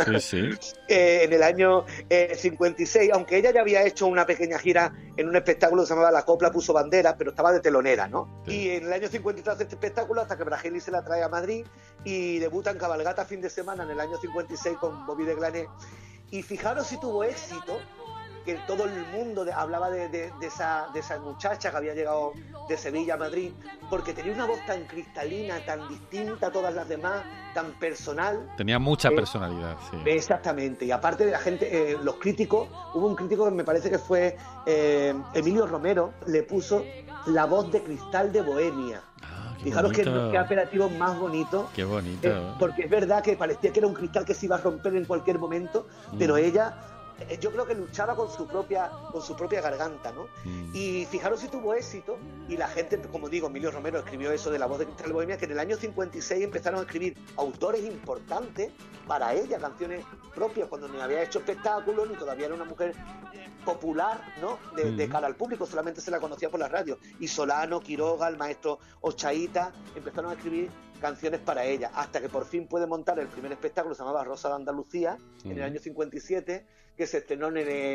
En el año 56, aunque ella ya había hecho una pequeña gira en un espectáculo que se llamaba La Copla Puso Banderas, pero estaba de telonera, ¿no? Sí. Y en el año 53 hace este espectáculo hasta que Brageli se la trae a Madrid y debuta en Cabalgata fin de semana en el año 56 con Bobby de Glané. Y fijaros si tuvo éxito, que todo el mundo hablaba de esa muchacha que había llegado de Sevilla a Madrid, porque tenía una voz tan cristalina, tan distinta a todas las demás, tan personal. Tenía mucha personalidad, sí. Exactamente, y aparte de la gente, los críticos, hubo un crítico que me parece que fue Emilio Romero, le puso la voz de cristal de Bohemia. Fijaros qué apelativo más bonito. Qué bonito. Porque es verdad que parecía que era un cristal que se iba a romper en cualquier momento, pero ella, yo creo que luchaba con su propia garganta, ¿no? Y fijaros si tuvo éxito, y la gente, como digo, Emilio Romero escribió eso de la voz de Cristal Bohemia, que en el año 56 empezaron a escribir autores importantes para ella, canciones propias, cuando ni había hecho espectáculos, ni todavía era una mujer popular, ¿no? De cara al público, solamente se la conocía por la radio. Y Solano, Quiroga, el maestro Ochaíta empezaron a escribir canciones para ella, hasta que por fin puede montar el primer espectáculo, se llamaba Rosa de Andalucía, en el año 57, que se estrenó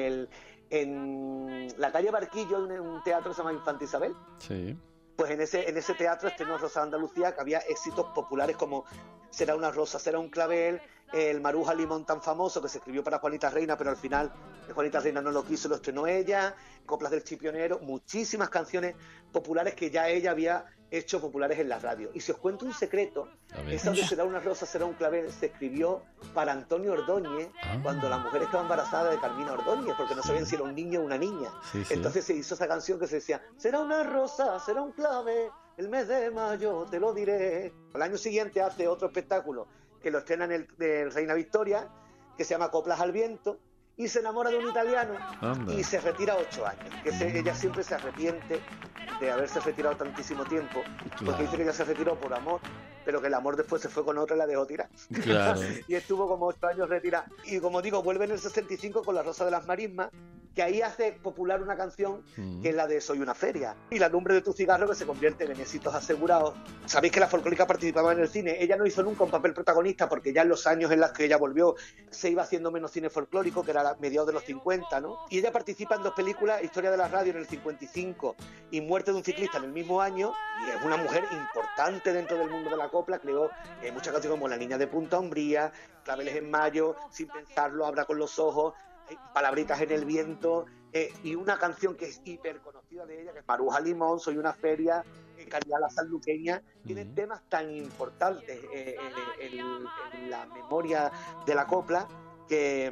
en la calle Barquillo, en un teatro que se llama Infanta Isabel. Sí. Pues en ese teatro estrenó Rosa de Andalucía, que había éxitos populares como Será una rosa, será un clavel, el Maruja Limón tan famoso que se escribió para Juanita Reina, pero al final Juanita Reina no lo quiso, lo estrenó ella, Coplas del Chipionero, muchísimas canciones populares que ya ella había hecho populares en la radio. Y si os cuento un secreto, esa de Será una rosa, será un clavel se escribió para Antonio Ordóñez cuando la mujer estaba embarazada de Carmina Ordóñez, porque no sabían si era un niño o una niña. Sí. Entonces se hizo esa canción que se decía: será una rosa, será un clavel, el mes de mayo te lo diré. Al año siguiente hace otro espectáculo que lo estrena en el Reina Victoria, que se llama Coplas al Viento, y se enamora de un italiano. Y se retira 8 años. Ella siempre se arrepiente de haberse retirado tantísimo tiempo, porque dice que ella se retiró por amor, pero que el amor después se fue con otra y la dejó tirar. Claro. Y estuvo como 8 años retirada. Y como digo, vuelve en el 65 con La Rosa de las Marismas, que ahí hace popular una canción que es la de Soy una feria, y La lumbre de tu cigarro, que se convierte en éxitos asegurados. Sabéis que la folclórica participaba en el cine. Ella no hizo nunca un papel protagonista, porque ya en los años en los que ella volvió se iba haciendo menos cine folclórico, que era a mediados de los 50, ¿no? Y ella participa en 2 películas, Historia de la radio en el 55 y Muerte de un ciclista en el mismo año, y es una mujer importante dentro del mundo de la copla. Creó muchas canciones como La niña de Punta Umbría, Claveles en mayo, Sin pensarlo, Abra con los ojos, Palabritas en el viento, y una canción que es hiper conocida de ella, que es Maruja Limón, Soy una feria, Caridad la sanluqueña. Tiene temas tan importantes en la memoria de la copla, que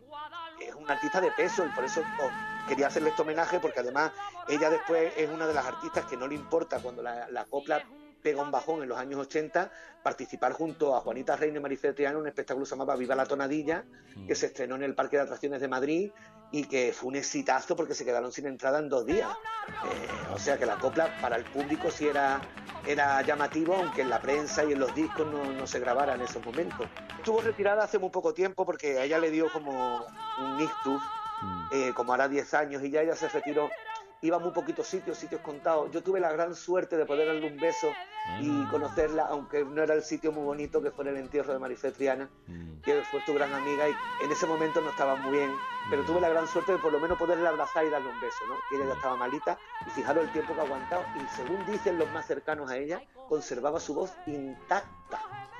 es una artista de peso y por eso quería hacerle este homenaje, porque además ella después es una de las artistas que no le importa cuando la copla pega un bajón en los años 80, participar junto a Juanita Reina y Marifé Triana en un espectáculo que se llamaba Viva la Tonadilla, que se estrenó en el Parque de Atracciones de Madrid y que fue un exitazo porque se quedaron sin entrada en 2 días. O sea que la copla para el público sí era llamativo, aunque en la prensa y en los discos no se grabara en esos momentos. Estuvo retirada hace muy poco tiempo porque a ella le dio como un ictus, como hará 10 años, y ya ella se retiró. Iba a muy poquitos sitios contados. Yo tuve la gran suerte de poder darle un beso y conocerla, aunque no era el sitio muy bonito, que fue el entierro de Marifé Triana, que fue tu gran amiga, y en ese momento no estaba muy bien, pero tuve la gran suerte de por lo menos poderle abrazar y darle un beso, ¿no? Y ella ya estaba malita, y fijaros el tiempo que ha aguantado, y según dicen los más cercanos a ella, conservaba su voz intacta.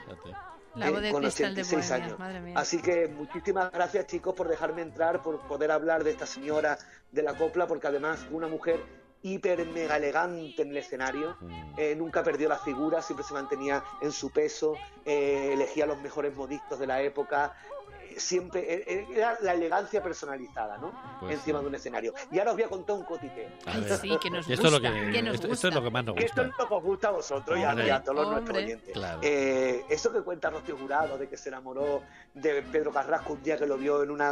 La voz de con cristal 86 de Bohemia, años. madre mía. Así que muchísimas gracias, chicos, por dejarme entrar, por poder hablar de esta señora de la copla, porque además fue una mujer hiper mega elegante en el escenario, nunca perdió la figura, siempre se mantenía en su peso, elegía los mejores modistos de la época, siempre era la elegancia personalizada, ¿no? Pues encima de un escenario. Y ahora os voy a contar un cotiteo. Sí, que nos gusta. Esto es lo que más nos gusta. Esto es lo que os gusta a vosotros y a todos los nuestros oyentes. Claro. Eso que cuenta Rocío Jurado, de que se enamoró de Pedro Carrasco un día que lo vio en una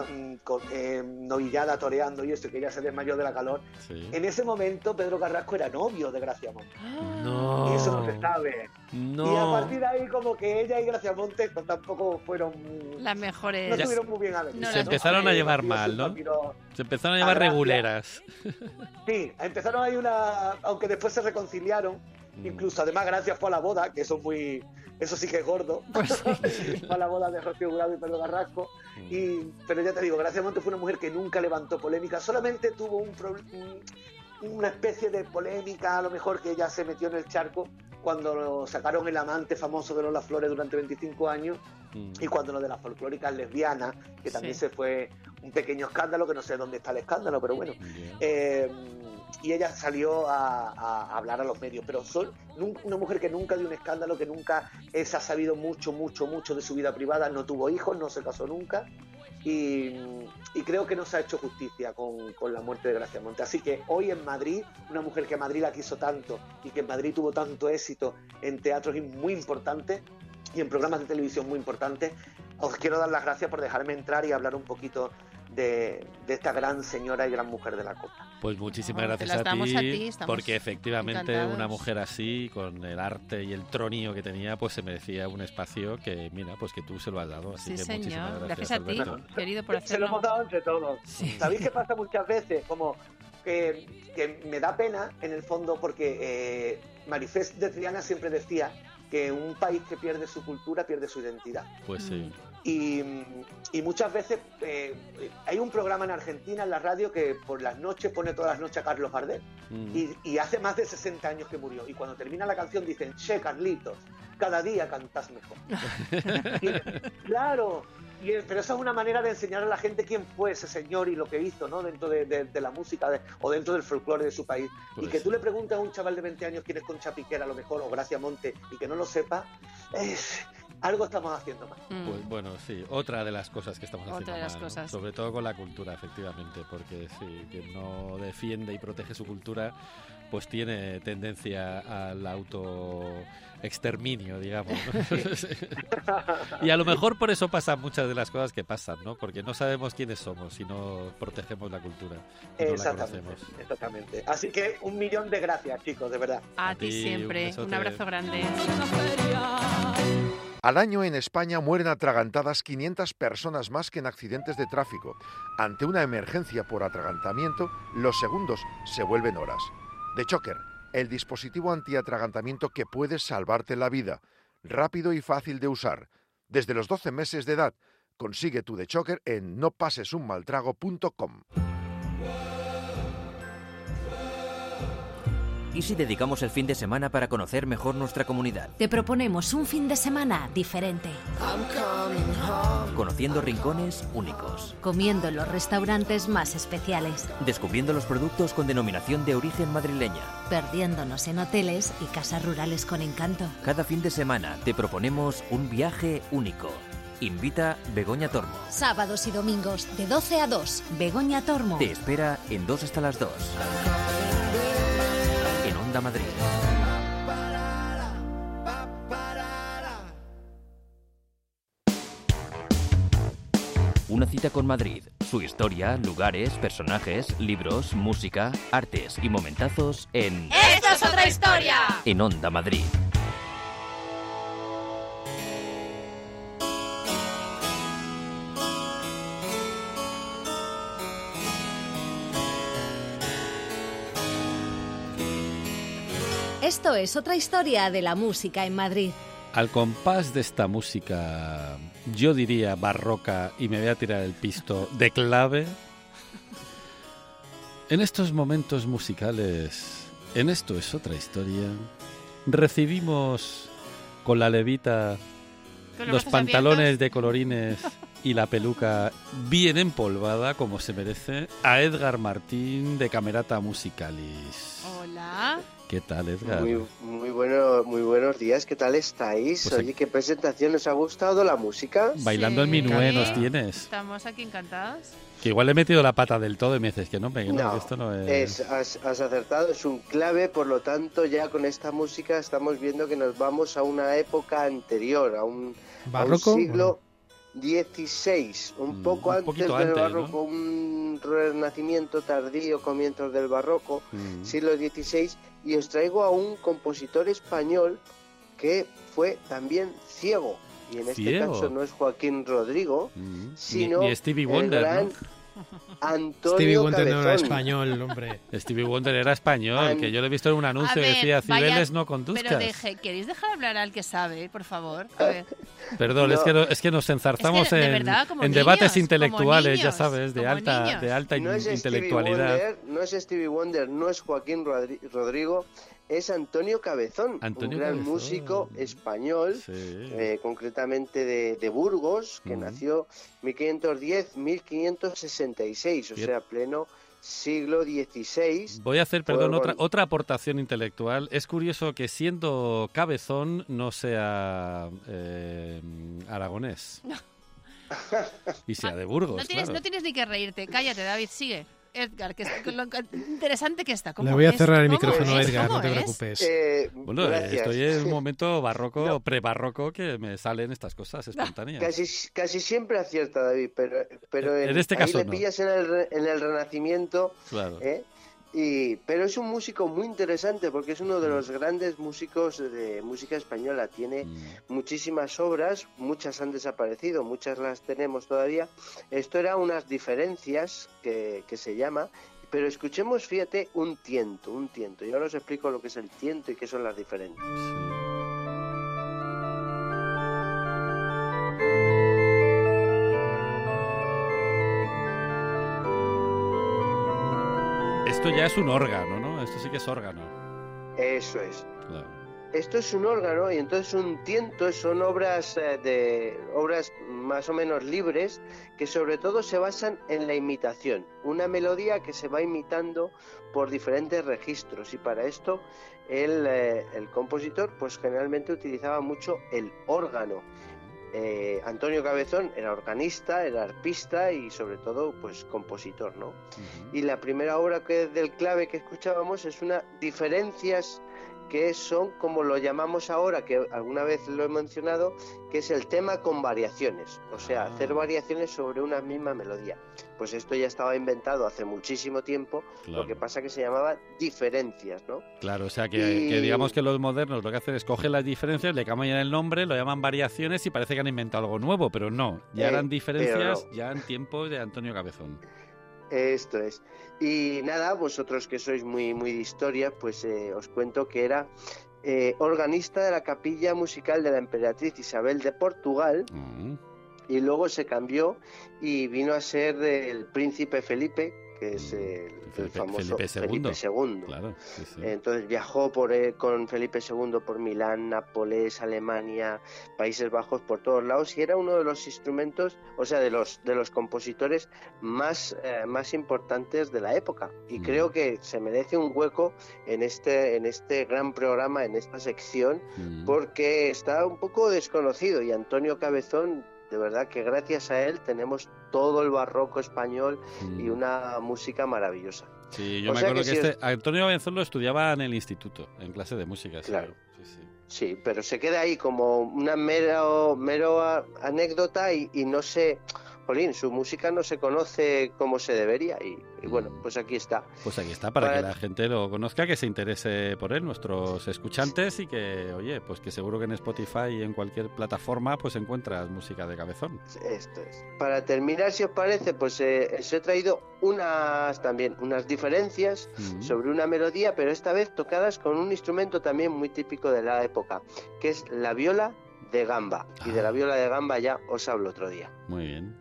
novillada toreando y eso, que ella se desmayó de la calor. Sí. En ese momento Pedro Carrasco era novio de Gracia Montes. No. Y eso no se sabe. No. Y a partir de ahí como que ella y Gracia Montes pues, tampoco fueron las mejores. No estuvieron muy bien a ver. Se empezaron a llevar mal, ¿no? Se empezaron a llevar reguleras. Sí, empezaron ahí aunque después se reconciliaron. Incluso además Gracia fue a la boda, que eso sí que es gordo. Pues sí. Fue a la boda de Rocío Jurado y Pedro Carrasco. Pero ya te digo, Gracia Montes fue una mujer que nunca levantó polémica, solamente tuvo una especie de polémica, a lo mejor que ella se metió en el charco cuando sacaron El amante famoso de Lola Flores durante 25 años y cuando lo de las folclóricas lesbianas, que también se fue un pequeño escándalo, que no sé dónde está el escándalo, pero bueno. Y ella salió a hablar a los medios, pero una mujer que nunca dio un escándalo, que nunca se ha sabido mucho de su vida privada, no tuvo hijos, no se casó nunca, y creo que no se ha hecho justicia con la muerte de Gracia Montes. Así que hoy en Madrid, una mujer que Madrid la quiso tanto y que en Madrid tuvo tanto éxito en teatros muy importantes y en programas de televisión muy importantes, os quiero dar las gracias por dejarme entrar y hablar un poquito de esta gran señora y gran mujer de la copla. Pues muchísimas gracias a ti, porque efectivamente encantados. Una mujer así, con el arte y el tronío que tenía, pues se merecía un espacio que, mira, pues que tú se lo has dado. Así sí, que señor. Muchísimas gracias a ti, querido, por hacerlo. Se lo hemos dado entre todos. Sí. ¿Sabéis qué pasa muchas veces? Como que me da pena, en el fondo, porque Marifé de Triana siempre decía que un país que pierde su cultura pierde su identidad. Pues sí. Y muchas veces hay un programa en Argentina en la radio que por las noches pone todas las noches a Carlos Gardel y hace más de 60 años que murió, y cuando termina la canción dicen: che, Carlitos, cada día cantás mejor. Claro, pero esa es una manera de enseñar a la gente quién fue ese señor y lo que hizo, ¿no? Dentro de la música o dentro del folclore de su país. Pues y que tú le preguntas a un chaval de 20 años quién es Concha Piquer, a lo mejor, o Gracia Montes, y que no lo sepa, algo estamos haciendo mal. Pues bueno, sí, otra de las cosas que estamos haciendo mal, ¿no? Sobre todo con la cultura, efectivamente, porque sí, quien no defiende y protege su cultura, pues tiene tendencia al autoexterminio, digamos, ¿no? Y a lo mejor por eso pasan muchas de las cosas que pasan, ¿no? Porque no sabemos quiénes somos si no protegemos la cultura, no la conocemos. Exactamente. Así que 1.000.000 de gracias, chicos, de verdad. A ti siempre. Un abrazo grande. Al año en España mueren atragantadas 500 personas más que en accidentes de tráfico. Ante una emergencia por atragantamiento, los segundos se vuelven horas. The Choker, el dispositivo antiatragantamiento que puede salvarte la vida. Rápido y fácil de usar. Desde los 12 meses de edad, consigue tu The Choker en nopasesunmaltrago.com. ¿Y si dedicamos el fin de semana para conocer mejor nuestra comunidad? Te proponemos un fin de semana diferente. Conociendo rincones únicos. Comiendo en los restaurantes más especiales. Descubriendo los productos con denominación de origen madrileña. Perdiéndonos en hoteles y casas rurales con encanto. Cada fin de semana te proponemos un viaje único. Invita Begoña Tormo. Sábados y domingos de 12 a 2. Begoña Tormo. Te espera en 2 hasta las 2. En Onda Madrid. Una cita con Madrid, su historia, lugares, personajes, libros, música, artes y momentazos en... ¡Esto es otra historia! En Onda Madrid. Esto es otra historia de la música en Madrid. Al compás de esta música, yo diría barroca, y me voy a tirar el pisto, de clave, en estos momentos musicales, en Esto es otra historia, recibimos con la levita, los pantalones de colorines y la peluca bien empolvada, como se merece, a Edgar Martín de Camerata Musicalis. Hola. ¿Qué tal, Edgar? Muy buenos días, ¿qué tal estáis? Pues Oye, ¿qué presentación? ¿Os ha gustado la música? Bailando el minué nos tienes. Estamos aquí encantados. Que igual le he metido la pata del todo y me dices que no, que esto no es... Has acertado, es un clave, por lo tanto ya con esta música estamos viendo que nos vamos a una época anterior, a un siglo XVI, un poco antes del barroco, ¿no? Un renacimiento tardío, comienzos del barroco, siglo XVI, y os traigo a un compositor español que fue también ciego, y en este caso no es Joaquín Rodrigo, sino ni Stevie Wonder, el gran ¿no? Antonio Stevie Wonder Cabezón. no era español, hombre. Stevie Wonder era español, que yo lo he visto en un anuncio que decía Cibeles no conduzcas. Pero ¿queréis dejar hablar al que sabe, por favor? A ver. Perdón, No. es que nos enzarzamos verdad, en debates intelectuales, niños, ya sabes, de alta No es intelectualidad. no es Stevie Wonder, no es Joaquín Rodrigo, es Antonio Cabezón, un gran músico español, concretamente de Burgos, que nació 1510-1566, o sea, pleno siglo XVI. Voy a hacer, perdón, otra aportación intelectual. Es curioso que siendo Cabezón no sea aragonés. Y sea de Burgos, No tienes ni que reírte. Cállate, David, sigue. Edgar, que lo interesante que está. Le voy a cerrar el ¿Cómo micrófono, es? Edgar, ¿Cómo no te es? preocupes. Bueno, gracias. estoy en un momento barroco, prebarroco, que me salen estas cosas espontáneas. Casi siempre acierta, David, pero en este caso ahí le pillas en el Renacimiento. Claro. Pero es un músico muy interesante porque es uno de los grandes músicos de música española. Tiene muchísimas obras, muchas han desaparecido, muchas las tenemos todavía. Esto era unas diferencias que se llama, pero escuchemos, fíjate, un tiento. Yo ahora os explico lo que es el tiento y qué son las diferencias. Esto ya es un órgano, ¿no? Esto sí que es órgano. Eso es. Claro. Esto es un órgano y entonces un tiento son obras más o menos libres que sobre todo se basan en la imitación. Una melodía que se va imitando por diferentes registros y para esto el compositor pues generalmente utilizaba mucho el órgano. Antonio Cabezón era organista, era arpista y sobre todo pues compositor, ¿no? Y la primera obra del clave que escuchábamos es una Diferencias, que son como lo llamamos ahora, que alguna vez lo he mencionado, que es el tema con variaciones, o sea, hacer variaciones sobre una misma melodía. Pues esto ya estaba inventado hace muchísimo tiempo, claro. Lo que pasa que se llamaba diferencias, ¿no? Claro, o sea, que digamos que los modernos lo que hacen es coger las diferencias, le cambian el nombre, lo llaman variaciones y parece que han inventado algo nuevo, pero no, ya eran diferencias ya en tiempos de Antonio Cabezón. Esto es. Y nada, vosotros que sois muy de historia, pues os cuento que era organista de la capilla musical de la emperatriz Isabel de Portugal, y luego se cambió y vino a ser el príncipe Felipe, que es el famoso Felipe II. Claro, sí. Entonces viajó con Felipe II por Milán, Nápoles, Alemania, Países Bajos, por todos lados, y era uno de los instrumentos, o sea, de los compositores más importantes de la época. Y creo que se merece un hueco en este gran programa, en esta sección, porque está un poco desconocido, y Antonio Cabezón de verdad que gracias a él tenemos todo el barroco español y una música maravillosa. Sí, yo me acuerdo que Antonio Abenzulo estudiaba en el instituto, en clase de música. Claro. Sí. Sí, pero se queda ahí como una mero anécdota y no se... Jolín, su música no se conoce como se debería y bueno, pues aquí está. Pues aquí está, para que la gente lo conozca, que se interese por él, nuestros escuchantes, y que, oye, pues que seguro que en Spotify y en cualquier plataforma pues encuentras música de Cabezón. Esto es. Para terminar, si os parece, pues os he traído unas diferencias sobre una melodía, pero esta vez tocadas con un instrumento también muy típico de la época, que es la viola de gamba. Y de la viola de gamba ya os hablo otro día. Muy bien.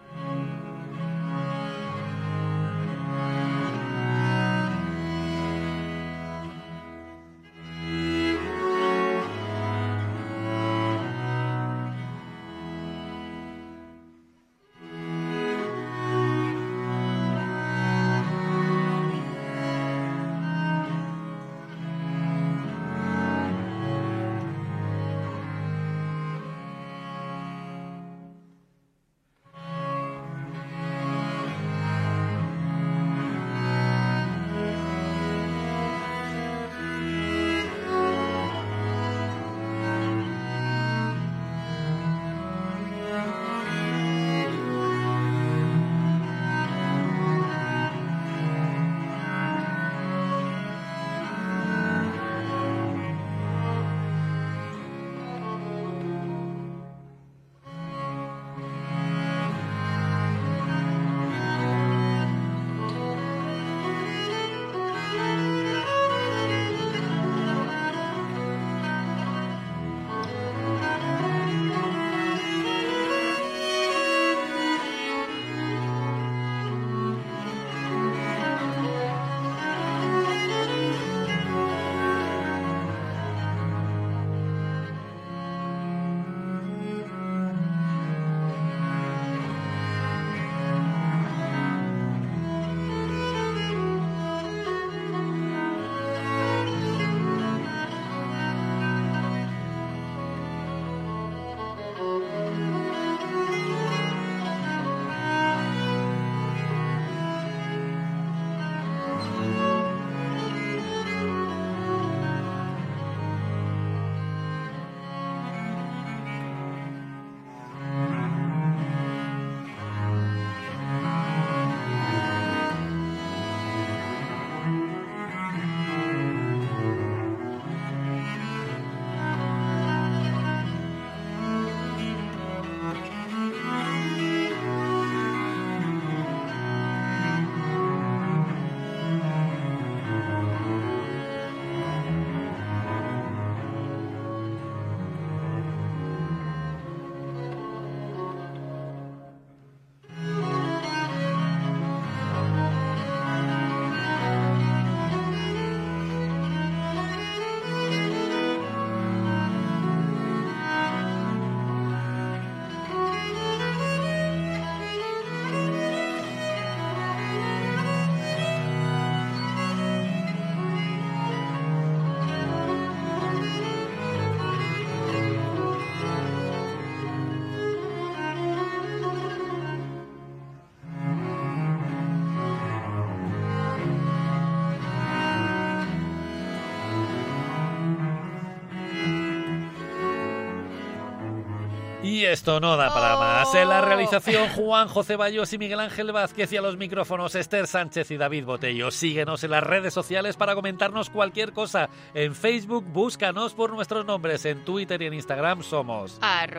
Y esto no da para más. En la realización, Juanjo Ceballos y Miguel Ángel Vázquez, y a los micrófonos, Esther Sánchez y David Botello. Síguenos en las redes sociales para comentarnos cualquier cosa. En Facebook, búscanos por nuestros nombres. En Twitter y en Instagram somos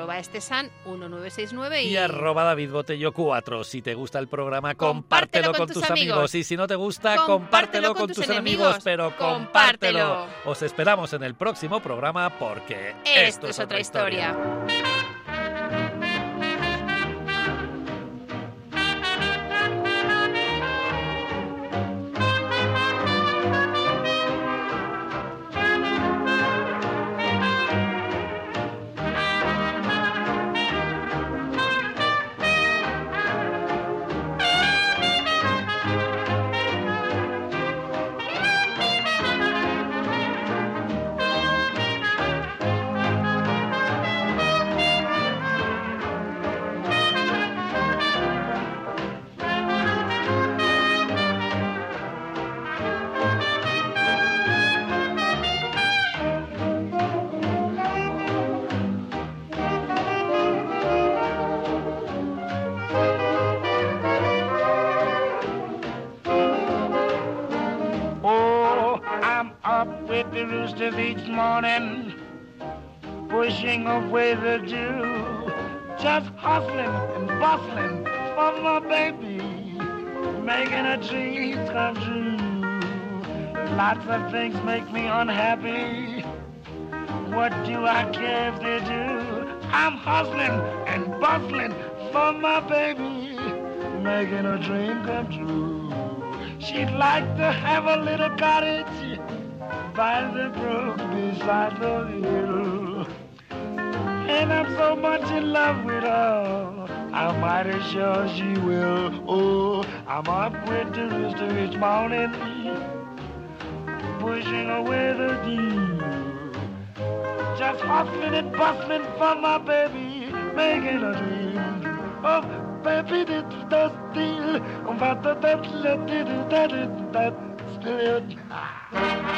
@estesan1969 y @DavidBotello4. Si te gusta el programa, compártelo con tus amigos. Y si no te gusta, compártelo con tus enemigos, pero compártelo. Os esperamos en el próximo programa, porque esto es otra historia. up with the roosters each morning, pushing away the dew, just hustling and bustling for my baby, making her dreams come true. Lots of things make me unhappy. What do I care if they do? I'm hustling and bustling for my baby, making her dream come true. She'd like to have a little cottage by the brook beside the hill. And I'm so much in love with her, I'm mighty sure she will. Oh, I'm up with the rooster each morning, pushing away the dew, just hustling and bustling for my baby, making a dream. Oh, baby, that deal,